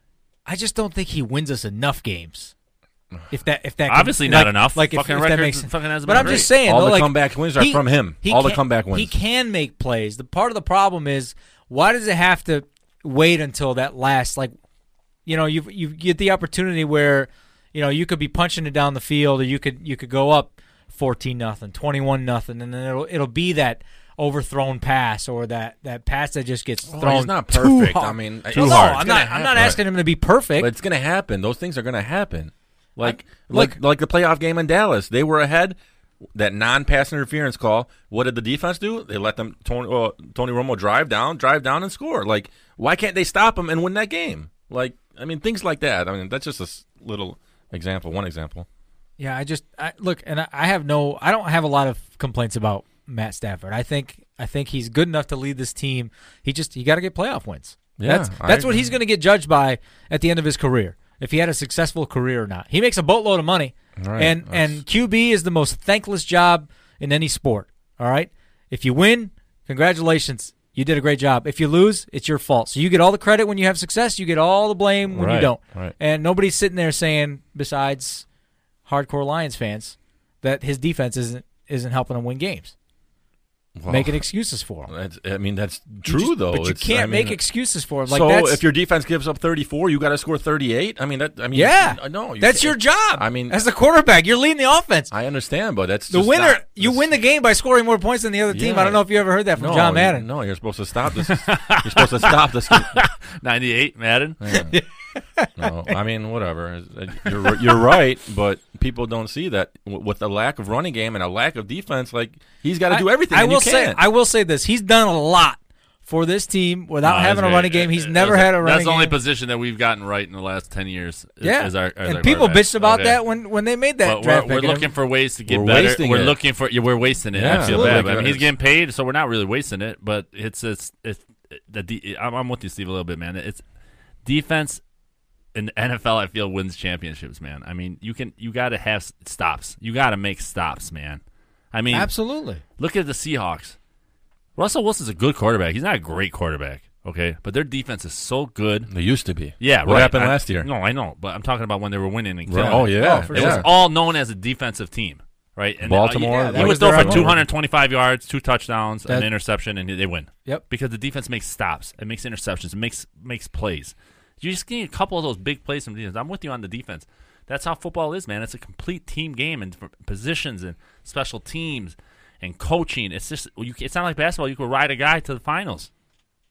I just don't think he wins us enough games. If that if that can- Obviously not like- enough. Like if, Fucking if that records makes fucking hasn't But been I'm great. just saying, All though, the like, comeback wins are he- from him. he All the can- comeback wins. He can make plays. The part of the problem is why does it have to wait until that last like you know you you get the opportunity where you know you could be punching it down the field or you could you could go up fourteen nothing, twenty-one nothing, and then it'll it'll be that overthrown pass or that, that pass that just gets Oh, thrown. he's not too perfect. hard. I mean, Well, it's no, hard. It's I'm gonna not. I'm not happen. asking him to be perfect. But it's going to happen. Those things are going to happen. Like I- like look- like the playoff game in Dallas. They were ahead. That non-pass interference call. What did the defense do? They let them Tony, uh, Tony Romo drive down, drive down, and score. Like, why can't they stop him and win that game? Like, I mean, things like that. I mean, that's just a s- little example. One example. Yeah, I just I, look, and I, I have no, I don't have a lot of complaints about Matt Stafford. I think, I think he's good enough to lead this team. He just, you got to get playoff wins. Yeah, that's I that's what agree. he's going to get judged by at the end of his career. If he had a successful career or not, he makes a boatload of money, Right, and that's- and Q B is the most thankless job in any sport. All right, if you win, congratulations, you did a great job. If you lose, it's your fault. So you get all the credit when you have success. You get all the blame when you Right, don't. right. And nobody's sitting there saying, besides hardcore Lions fans, that his defense isn't isn't helping him win games. Well, Making excuses for him. That's, I mean, that's You true just- though. But you It's- can't I mean, make excuses for him. Like so that's, if your defense gives up thirty-four, you got to score thirty-eight. I mean, that. I mean, yeah, no, you that's can't- your job. I mean, as the quarterback, you're leading the offense. I understand, but that's The just winner, not- you that's- win the game by scoring more points than the other team. Yeah. I don't know if you ever heard that from no, John you- Madden. No, you're supposed to stop this. You're supposed to stop this. ninety-eight, Madden. Yeah. No, I mean, whatever. You're you're right, but people don't see that W- with a lack of running game and a lack of defense. Like he's got to do everything. I, I and will you say, can't. I will say this: he's done a lot for this team without No, having a that's running great. game. He's Uh, never that's- had a running That's the only game. position that we've gotten right in the last ten years. Is, Yeah, is our, is and our people quarterback. bitched about Okay. that when, when they made that But draft we're, we're pick. looking for ways to get We're better. wasting We're it. looking for yeah, we're wasting it. Yeah, I feel absolutely. bad. But, I mean, he's It's- getting paid, so we're not really wasting it. But it's it's it's the de- I'm, I'm with you, Steve, a little bit, man. It's defense in the N F L. I feel wins championships, man. I mean, you can you got to have s- stops. You got to make stops, man. I mean, Absolutely. look at the Seahawks. Russell Wilson's a good quarterback. He's not a great quarterback, okay, but their defense is so good. They used to be. Yeah, What right. happened I- last year? No, I know, but I'm talking about when they were winning and Right. killing. Oh it. yeah, Oh, for It yeah. was all known as a defensive team, right? And Baltimore, uh, that he would was throw their for M O. two hundred twenty-five yards, two touchdowns, That- an interception, and they win. Yep. Because the defense makes stops, it makes interceptions, it makes makes plays. You just need a couple of those big plays from defense. I'm with you on the defense. That's how football is, man. It's a complete team game and for positions and special teams and coaching. It's just you, it's not like basketball. You could ride a guy to the finals.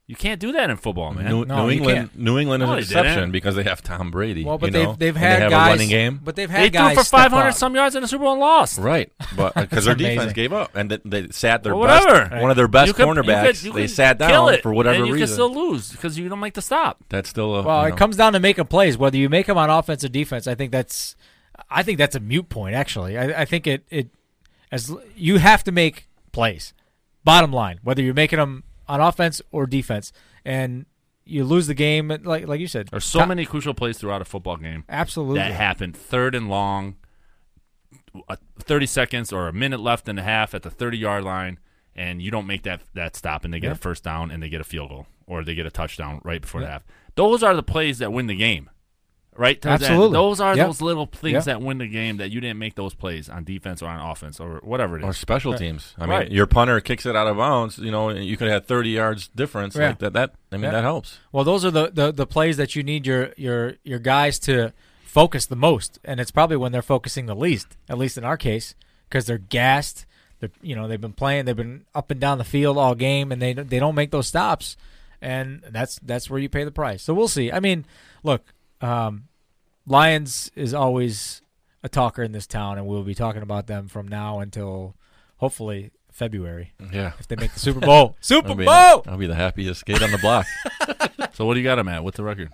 You can't do that in football, man. New, No, New you England, can't. New England is No, an they exception didn't. because they have Tom Brady. Well, but you they've know, they've and had they have guys, a running game. but they've They had guys threw for step five hundred up. some yards in the Super Bowl and lost. Right, but because their amazing. defense gave up and they, they sat their Well, best, whatever. one of their best You could- you cornerbacks. could- you they could sat kill down it, for whatever and you reason. can still lose because you don't make the stop. That's still a Well, you it know, comes down to making plays. Whether you make them on offense or defense, I think that's, I think that's a mute point. Actually, I, I think it it as you have to make plays. Bottom line, whether you're making them on offense or defense, and you lose the game, like like you said, There's so co- many crucial plays throughout a football game absolutely. that happen. Third and long, uh, thirty seconds or a minute left and a half at the thirty-yard line, and you don't make that that stop, and they get Yeah. a first down and they get a field goal or they get a touchdown right before Yeah. the half. Those are the plays that win the game. Right? Towards the end. Absolutely. Those are Yep. those little things Yep. that win the game that you didn't make those plays on defense or on offense or whatever it or is. special teams. I mean, Right. your punter kicks it out of bounds. You know, and you could have thirty yards difference. Yeah. Like that. That I mean, Yeah. that helps. Well, those are the, the, the plays that you need your, your your guys to focus the most, and it's probably when they're focusing the least. At least in our case, because they're gassed. They're you know they've been playing, they've been up and down the field all game, and they they don't make those stops, and that's that's where you pay the price. So we'll see. I mean, look, um, Lions is always a talker in this town, and we'll be talking about them from now until hopefully February Yeah. if they make the Super Bowl. Super I'll be, Bowl. I'll be the happiest kid on the block. So what do you got him at? What's the record?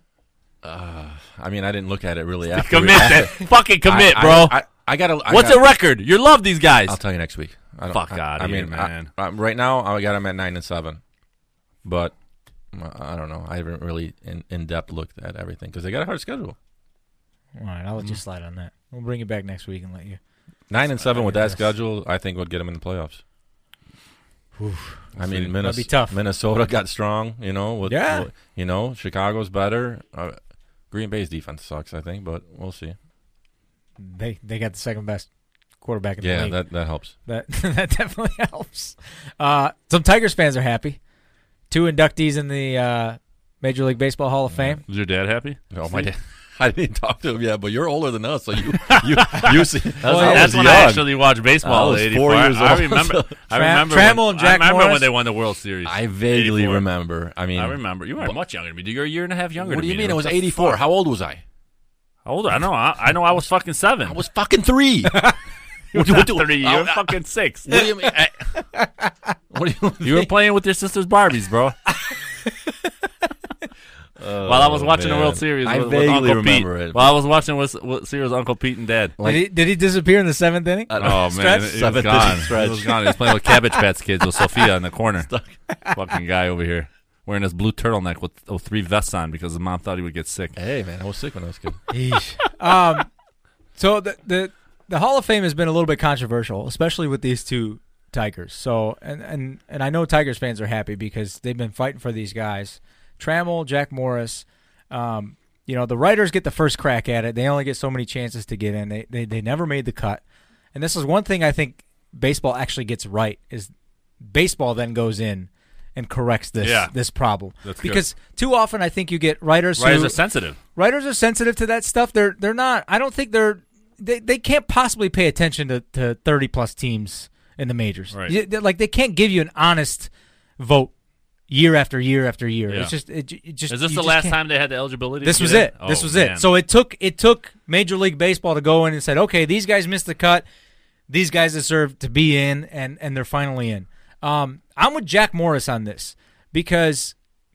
I mean, I didn't look at it really after. Commit that. Fucking commit, I, bro. I, I, I gotta. I What's got, the record? You love these guys. I'll tell you next week. I don't, Fuck I, outta I here, mean, man. I, I, right now, I got him at nine and seven, but uh, I don't know. I haven't really in, in depth looked at everything because they got a hard schedule. All right, I'll let you slide on that. We'll bring you back next week and let you. Nine and seven with that Yes. schedule, I think would get them in the playoffs. I mean, That'd Minnesota, be tough. Minnesota got strong. You know, with, Yeah. with- you know, Chicago's better. Uh, Green Bay's defense sucks, I think, but we'll see. They they got the second best quarterback in the Yeah, league. that that helps. That that definitely helps. Uh, some Tigers fans are happy. Two inductees in the uh, Major League Baseball Hall of Fame. Is your dad happy? Oh my! I didn't talk to him yet, but you're older than us, so you you you see. That's, I was that's when young. I actually watched baseball. I was in four eighty-four. years I, I old. remember. I Tra- remember. Trammell when, and Jack I remember Morris? when they won the World Series. I vaguely eighty-four. remember. I mean, I remember. You weren't much younger than me. You're a year and a half younger. What do than you me. mean? It was What the eighty-four. fuck? How old was I? How old? I know. I, I know. I was fucking seven. I was fucking three. You were not three. You were Oh, fucking six. What do you mean? I- what do you? You were playing with your sister's Barbies, bro. While I was watching the man. World Series I with, with vaguely Uncle remember Pete. it. While I was watching with, with Series Uncle Pete and Dad. Like- did he did he disappear in the seventh inning? I don't Oh know. man, Stretch? he was Seventh gone. inning stretch. He was gone. He was playing with Cabbage Patch Kids with Sophia in the corner. Fucking guy over here wearing his blue turtleneck with oh, three vests on because his mom thought he would get sick. Hey man, I was sick when I was a kid. Yeesh. um, so the, the the Hall of Fame has been a little bit controversial, especially with these two Tigers. So and and and I know Tigers fans are happy because they've been fighting for these guys, Trammell, Jack Morris. Um, you know, the writers get the first crack at it. They only get so many chances to get in. They they they never made the cut. And this is one thing I think baseball actually gets right is baseball then goes in and corrects this Yeah. this problem. That's good. because too often I think you get writers Writers who are sensitive. writers are sensitive to that stuff. They're they're not. I don't think they're they, they can't possibly pay attention to, to thirty plus teams in the majors. Right. You- they're- like they can't give you an honest vote year after year after year. Yeah. It's just it, it just. Is this you the just last can't. time they had the eligibility? This to was get it. in? This Oh, was man. it. So it took it took Major League Baseball to go in and said, okay, these guys missed the cut. These guys deserve to be in, and and they're finally in. Um, I'm with Jack Morris on this because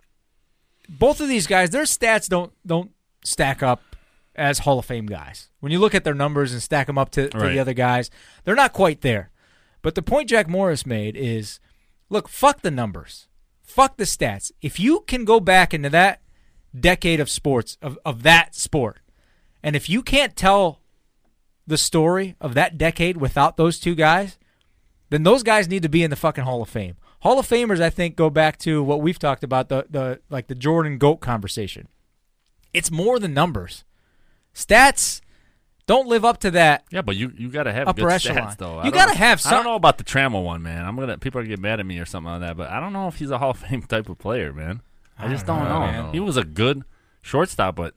both of these guys, their stats don't don't stack up as Hall of Fame guys. When you look at their numbers and stack them up to, to Right. the other guys, they're not quite there. But the point Jack Morris made is, look, fuck the numbers. Fuck the stats. If you can go back into that decade of sports, of, of that sport, and if you can't tell the story of that decade without those two guys, then those guys need to be in the fucking Hall of Fame. Hall of Famers, I think, go back to what we've talked about, the the like the Jordan GOAT conversation. It's more than numbers. Stats don't live up to that. Yeah, but you, you got to have Upper good echelon. stats, though. I You don't- gotta have I don't some- know about the Trammell one, man. I'm gonna people are gonna get mad at me or something like that, but I don't know if he's a Hall of Fame type of player, man. I, just don't, know, know. man. He was a good shortstop, but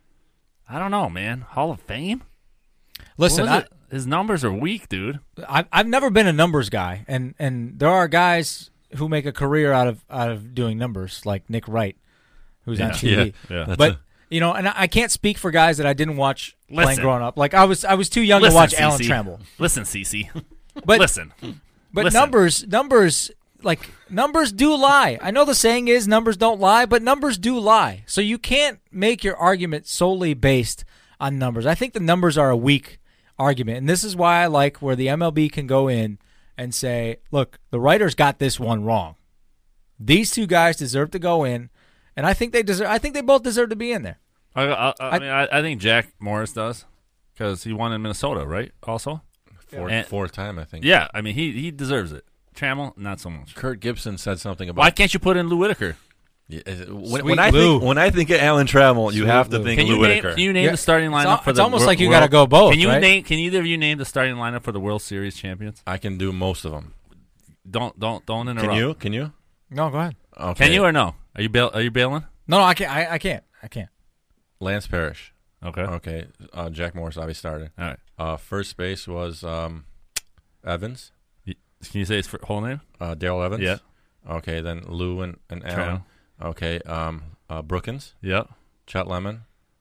I don't know, man. Hall of Fame? Listen, What was I, it? His numbers are weak, dude. I've I've never been a numbers guy, and and there are guys who make a career out of out of doing numbers, like Nick Wright, who's on Yeah. T V. Yeah. That's But a- you know, and I I can't speak for guys that I didn't watch playing Listen. growing up. Like I was I was too young Listen, to watch Cece. Alan Trammell. Listen, Cece. But Listen. but listen. numbers numbers like numbers do lie. I know the saying is numbers don't lie, but numbers do lie. So you can't make your argument solely based on numbers. I think the numbers are a weak argument, and this is why I like where the M L B can go in and say, look, the writers got this one wrong. These two guys deserve to go in, and I think they deserve. I think they both deserve to be in there. I, I, I, I- mean, I, I think Jack Morris does because he won in Minnesota, right? Also, Fourth, And- fourth time, I think. yeah. I mean, he he deserves it. Trammell, not so much. Kurt Gibson said something about. Why can't you put in Lou Whitaker? Yeah, is it- when, Sweet when I Lou. think when I think of Alan Trammell, you Sweet have to Lou. think Can you Lou name, Whitaker. can you name Yeah. the starting It's lineup al- for it's the almost Wor- like you World- gotta go both, Can you right? name? Can either of you name the starting lineup for the World Series champions? I can do most of them. Don't don't don't interrupt. Can you? Can you? No, go ahead. Okay. Can you or no? Are you bail- Are you bailing? No, no, I can't. I, I can't. I can't. Lance Parrish. Okay. Okay. Uh, Jack Morris obviously started. All right. Uh, first base was um, Evans. Can you say his fir- whole name? Uh, Daryl Evans. Yeah. Okay. Then Lou and, and Allen. Okay. Um, uh, Brookins. Yeah. Chet Lemon.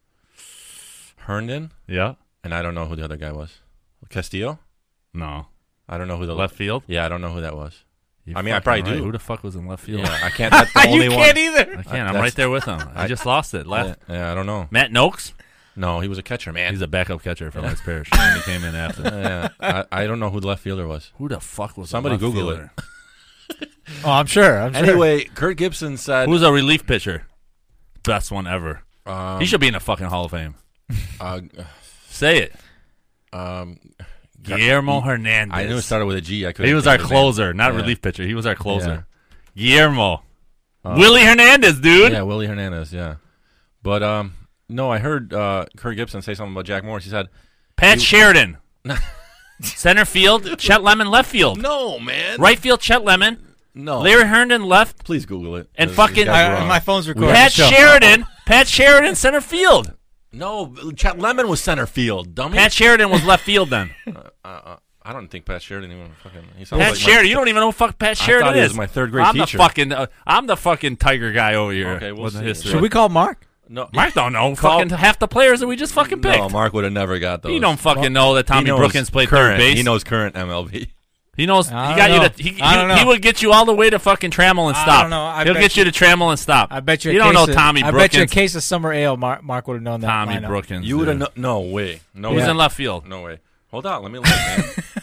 Herndon. Yeah. And I don't know who the other guy was. Castillo. No. I don't know who the Left field. Yeah, I don't know who that was. You I mean, I fucking probably right. do. Who the fuck was in left field? Yeah, I can't. That's the only you one. can't either. I can't. Uh, I'm that's- right there with him. I, I- just lost it. Left. Yeah, yeah, I don't know. Matt Noakes. No, he was a catcher, man. He's a backup catcher for Lance Parrish. And he came in after. yeah, I, I don't know who the left fielder was. Who the fuck was the Somebody left Google fielder? Oh, I'm sure. I'm sure. Anyway, Kurt Gibson said. Who's a relief pitcher? Best one ever. um, He should be in the fucking Hall of Fame. uh, Say it. um, Guillermo Hernandez. I knew it started with a G. I couldn't He was think our of his name. closer, not Yeah. relief pitcher. He was our closer. Guillermo. Willie Hernandez, Uh, dude. Yeah, Willie Hernandez. Yeah, but um, no, I heard uh, Kurt Gibson say something about Jack Morris. He said, Pat Sheridan. Center field, Chet Lemon left field. "No, man, Right field, Chet Lemon. no, Larry Herndon left. please Google it." And 'cause fucking- this guy's I, wrong. my phone's recording. Pat the show. Sheridan. Pat Sheridan, center field. no, Chet Lemon was center field. Dummy. Pat Sheridan was left field then. uh, uh, I don't think Pat Sheridan even fucking. He sounds Pat like Sheridan. You don't even know who fuck Pat I Sheridan thought he is. was my third grade I'm teacher. the fucking. Uh, I'm the fucking Tiger guy over here. Okay, we'll with the see. history. Should we call Mark? My, no, Mark don't know Call- fucking half the players that we just fucking picked. no, Mark would have never got those. He don't fucking know that Tommy He knows Brookins played current. third base. He knows current M L B. He knows. I He got don't you know. to. He, I he, don't know. he would get you all the way to fucking Trammell and I stop. don't know. I He'll bet get you you- to Trammell and stop. I bet you. a You don't case know of- Tommy I Brookins. bet you a case of summer ale, Mark, Mark would have known that. Tommy lineup. Brookins. You would have dude. no, no way. No Who's way. in left field? No way. Hold on, let me look, man.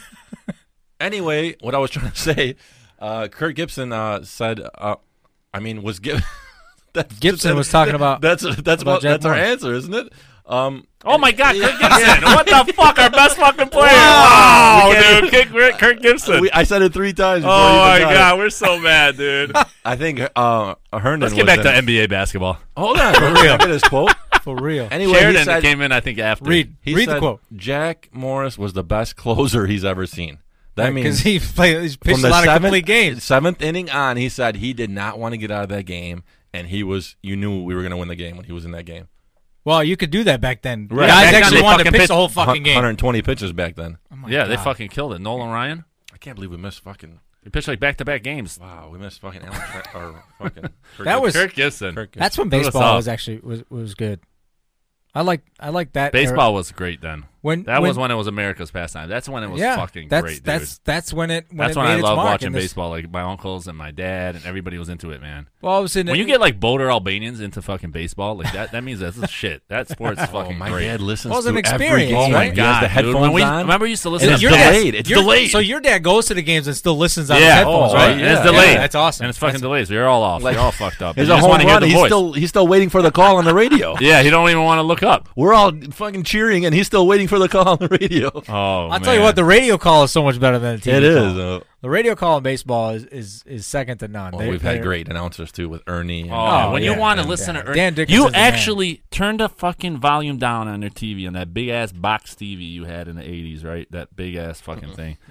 Anyway, what I was trying to say, uh, Kurt Gibson uh, said, uh, I mean, was Gib- that's, Gibson was talking about- that's that's about what, Jack that's our Morris. answer, isn't it? Um, Oh my God, Kurt Gibson! What the fuck? Our best fucking player! Wow. Wow, dude, kick Kurt- Kurt Gibson. we, I said it three times. Before oh you my even got God, it. we're so mad, dude. I think uh, Herndon. Let's get was back to in- N B A basketball. Hold on, for real. Look at his quote. For real. Anyway, Sheridan he said, came in, I think, after. Read. he Read said the quote. Jack Morris was the best closer he's ever seen. That Because means he played. He's pitched from a the lot of seventh, complete games. seventh inning on, he said he did not want to get out of that game, and he was. You knew we were going to win the game when he was in that game. Well, you could do that back then. Right. Guys Back then actually they wanted to fucking pitch pitched the whole fucking game. one hundred twenty pitches back then. Oh my Yeah, they God. fucking killed it. Nolan Ryan. I can't believe we missed fucking. He pitched like back-to-back games. Wow, we missed fucking Alan Tra- or fucking. Kurt That was- Kurt Gibson. Kurt Gibson. That's when Who was baseball up? was actually was was good. I like I like that. era. Baseball was great then. When That when, was when it was America's pastime. That's when it was yeah, fucking that's, great, dude. That's that's when it when That's it when made I its loved mark watching in this- baseball. Like my uncles and my dad and everybody was into it, man. Well, I was in When you get like Boulder Albanians into fucking baseball, like that, that means that's shit. That sport's Oh, fucking my great. dad listens Well, it's to an every experience, game. Oh my right? He has God, the dude. headphones When we, on. remember, we used to listen. And to it's your the- dad- delayed. It's your- delayed. So your dad goes to the games and still listens on Yeah. his headphones, Oh, right? And it's yeah. delayed. Yeah, that's awesome. And it's fucking That's- delayed. So you're all off. Like- you're all fucked up. He's you a just home want to hear run. the He's voice. still he's still waiting for the call on the radio. Yeah, he don't even want to look up. We're all fucking cheering, and he's still waiting for the call on the radio. Oh, I'll tell you what, the radio call is so much better than the T V It call. is. Uh, The radio call in baseball is is, is second to none. well, They- we've had they're- great announcers too with Ernie. And, Oh, Oh, when yeah, you want to and- listen yeah. to Ernie, Dan Dickerson's you the man. actually turned the fucking volume down on their T V on that big ass box T V you had in the eighties, right? That big ass fucking thing. Yep.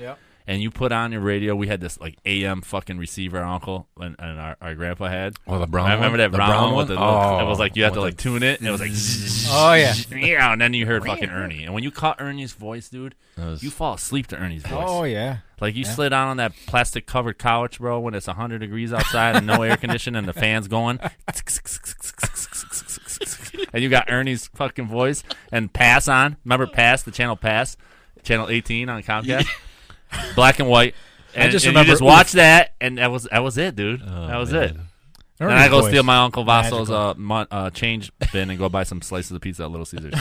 and you put on your radio. We had this like A M fucking receiver, our uncle and, and our, our grandpa had. Oh, the brown I remember one? that The brown, brown one. one? With the little, Oh, it was like you had to with like the- tune it. And it was like, Oh, yeah. yeah, and then you heard fucking Ernie. And when you caught Ernie's voice, dude, That was- you fall asleep to Ernie's voice. Oh yeah. Like you slid down on that plastic covered couch, bro, when it's one hundred degrees outside and no air conditioning and the fan's going. And you got Ernie's fucking voice and Pass on. Remember Pass, the channel Pass, channel eighteen on Comcast, black and white. And, just and remember- you just watch that, and that was that was it, dude. Oh, that was man. it. And Ernie's I go voice. steal my Uncle Vasso's Magical. uh, mon- uh, change bin and go buy some slices of pizza at Little Caesars.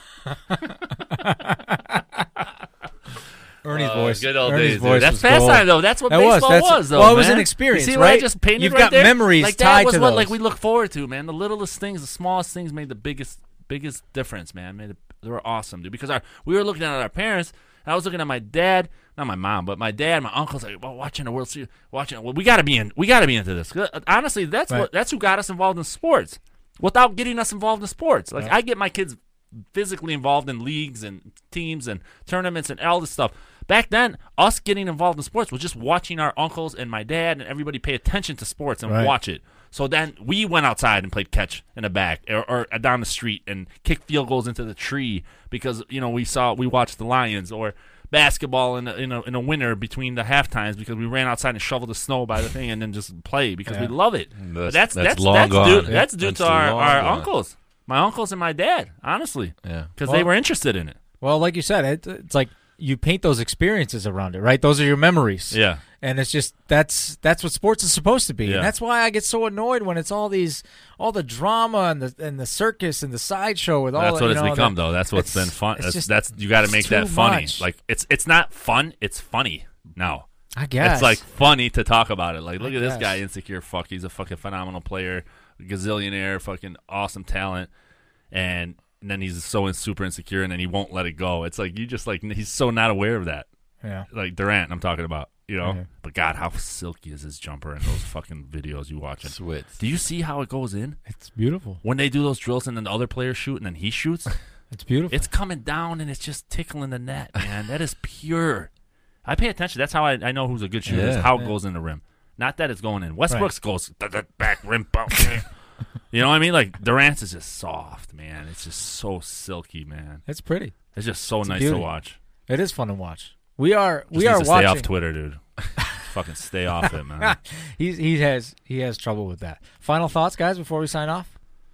Ernie's Uh, voice. Good old Ernie's days, voice dude. That's was gold. pastime, though. That's what That baseball was. That's- was, though. well, it was man. an experience, You see what I right? just painted You've right got there? memories like, tied that was to what like those. we look forward to, man. The littlest things, the smallest things, made the biggest biggest difference, man. Made it, they were awesome, dude. Because our we were looking at our parents. And I was looking at my dad, not my mom, but my dad, my uncle's like, well, watching the World Series, watching. Well, we gotta be in. We gotta be into this. 'Cause, uh, honestly, that's Right. what that's who got us involved in sports. Without getting us involved in sports, like I get my kids physically involved in leagues and teams and tournaments and all this stuff. Back then, us getting involved in sports was just watching our uncles and my dad and everybody pay attention to sports and Right. watch it. So then we went outside and played catch in the back or, or down the street and kicked field goals into the tree because you know we saw we watched the Lions or basketball in a, in a, in a winter between the half times because we ran outside and shoveled the snow by the thing and then just play because Yeah. we love it. But that's that's that's long that's gone. due, Yeah. that's due That's to our, long our gone. uncles, my uncles and my dad, honestly, Yeah. because Well- they were interested in it. Well, like you said, it, it's like you paint those experiences around it, right? Those are your memories. Yeah. And it's just that's that's what sports is supposed to be, Yeah. and that's why I get so annoyed when it's all these all the drama and the and the circus and the sideshow with all. That's the, what you it's know, become, the- though. That's what's it's- been fun. it's That's, just- that's you got to it's make that too funny. much. Like it's it's not fun. It's funny now. I guess It's like funny to talk about it. Like, look I at this guess. guy, insecure fuck. He's a fucking phenomenal player, gazillionaire, fucking awesome talent, and, and then he's so in, super insecure, and then he won't let it go. It's like you just like he's so not aware of that. yeah. Like Durant, I'm talking about. You know, Mhm. but God, how silky is his jumper in those fucking videos you watching? Swits. Do you see how it goes in It's beautiful. when they do those drills and then the other players shoot and then he shoots? It's beautiful. It's coming down and it's just tickling the net, man. That is pure. I pay attention. That's how I, I know who's a good shooter. Is Yeah. how it Yeah. goes in the rim, not that it's going in. Westbrook's goes th- th- back rim bounce. You know what I mean? Like Durant's is just soft, man. It's just so silky, man. It's pretty. It's just so It's a nice to beauty. watch. It is fun to watch. We are Just we needs are to stay watching. off Twitter, dude. Fucking stay off it, man. He's he has he has trouble with that. Final thoughts, guys, before we sign off.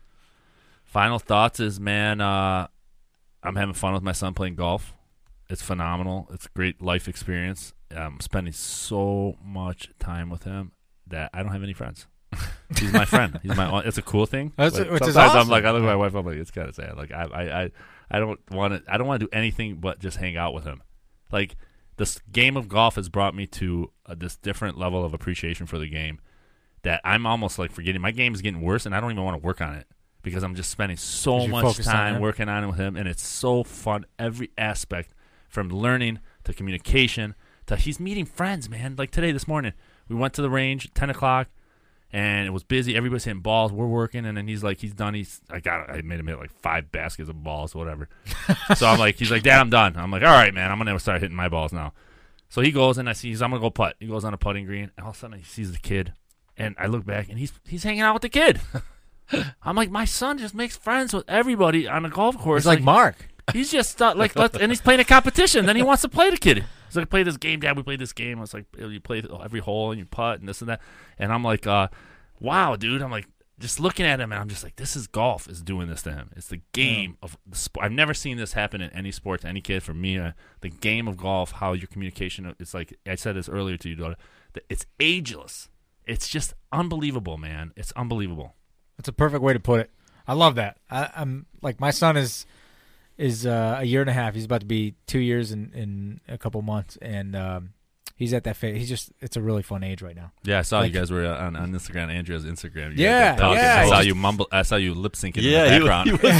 Final thoughts is, man, uh, I'm having fun with my son playing golf. It's phenomenal. It's a great life experience. I'm spending so much time with him that I don't have any friends. He's my friend. He's my. It's a cool thing. That's- But which is sometimes I'm awesome. like, I look at my wife. I'm like, it's kind of sad. Like I, I, I, I don't want to. I don't want to do anything but just hang out with him. Like this game of golf has brought me to uh, this different level of appreciation for the game that I'm almost like forgetting. My game is getting worse, and I don't even want to work on it because I'm just spending so 'Cause you're much focused on time him. working on it with him, and it's so fun. Every aspect, from learning to communication to he's meeting friends, man. Like today, this morning, we went to the range at ten o'clock. And it was busy. Everybody's hitting balls. We're working, and then he's like, he's done. He's, I got, I made him hit like five baskets of balls, whatever. So I'm like, he's like, Dad, I'm done. I'm like, all right, man, I'm gonna start hitting my balls now. So he goes, and I see, he's, I'm gonna go putt. He goes on a putting green, and all of a sudden he sees the kid, and I look back, and he's, he's hanging out with the kid. I'm like, my son just makes friends with everybody on a golf course. It's like Mark. He's just uh, like, let, and he's playing a competition. Then he wants to play the kid. He's like, play this game, Dad. We played this game. It's like you play every hole and you putt and this and that. And I'm like, uh, wow, dude. I'm like, just looking at him, and I'm just like, this is golf is doing this to him. It's the game of the sport. I've never seen this happen in any sport to any kid. For me, uh, the game of golf, how your communication. It's like I said this earlier to you, daughter. that It's ageless. It's just unbelievable, man. It's unbelievable. That's a perfect way to put it. I love that. I, I'm like my son is is uh, a year and a half. He's about to be two years in, in a couple months, and um, he's at that phase. He's just it's a really fun age right now. Yeah, I saw Like- you guys were on, on Instagram, Andrea's Instagram. You Yeah, guys were talking. yeah. I saw Just- you mumble. I saw you lip syncing Yeah, in he the was, background. he was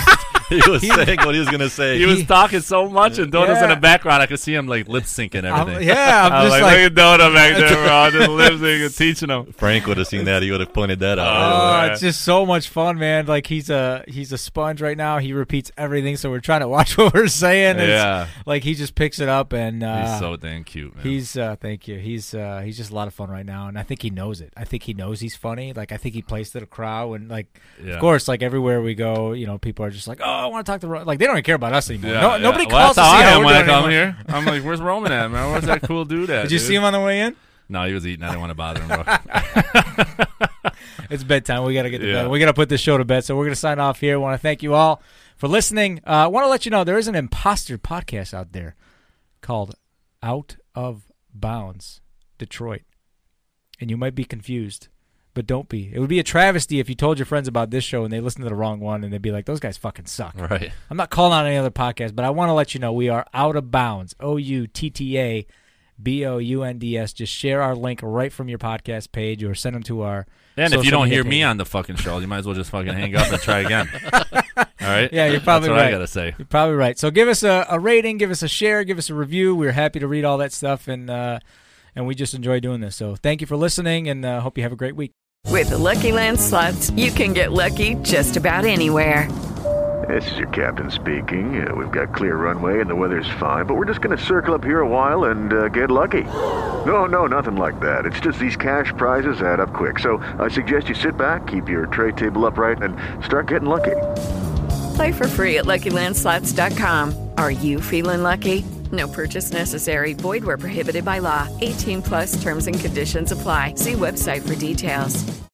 He was saying what he was going to say. He was talking so much, and Dota's Yeah. in the background. I could see him like lip syncing I'm- everything. yeah, I'm I was just like, like, look at Dota back there, bro. Just lip syncing, teaching him. Frank would have seen that. He would have pointed that out. oh, yeah. it's just so much fun, man. Like he's a he's a sponge right now. He repeats everything, so we're trying to watch what we're saying. It's Yeah, like he just picks it up, and uh, he's so damn cute, man. He's uh, thank you. He's uh, he's just a lot of fun right now, and I think he knows it. I think he knows he's funny. Like I think he plays to the crowd, and like yeah. of course, like everywhere we go, you know, people are just like, oh, I want to talk to Ro-. Like they don't even care about us anymore. Yeah, no, yeah. Nobody well, calls that's to see how I how am we're when I doing come anymore. here. I'm like, where's Roman at, man? Where's that cool dude at? Did you dude? see him on the way in? No, he was eating. I didn't want to bother him, bro. It's bedtime. We got to get to Yeah. bed. We got to put this show to bed. So we're going to sign off here. I want to thank you all for listening. I uh, want to let you know there is an imposter podcast out there called Out of Bounds Detroit. And you might be confused, but don't be. It would be a travesty if you told your friends about this show and they listened to the wrong one and they'd be like, those guys fucking suck. Right. I'm not calling out any other podcast, but I want to let you know we are Out of Bounds. O U T T A B O U N D S. Just share our link right from your podcast page or send them to our And if you social don't media hear me page. on the fucking show, you might as well just fucking hang up and try again. All right? Yeah, you're probably That's what right. I gotta say. You're probably right. So give us a, a rating, give us a share, give us a review. We're happy to read all that stuff, and uh, and we just enjoy doing this. So thank you for listening, and uh, hope you have a great week. With the Lucky Land Slots, you can get lucky just about anywhere. This is your captain speaking. Uh, we've got clear runway and the weather's fine, but we're just going to circle up here a while and uh, get lucky. No, no, nothing like that. It's just these cash prizes add up quick. So I suggest you sit back, keep your tray table upright, and start getting lucky. Play for free at Lucky Land Slots dot com. Are you feeling lucky? No purchase necessary. Void where prohibited by law. eighteen plus terms and conditions apply. See website for details.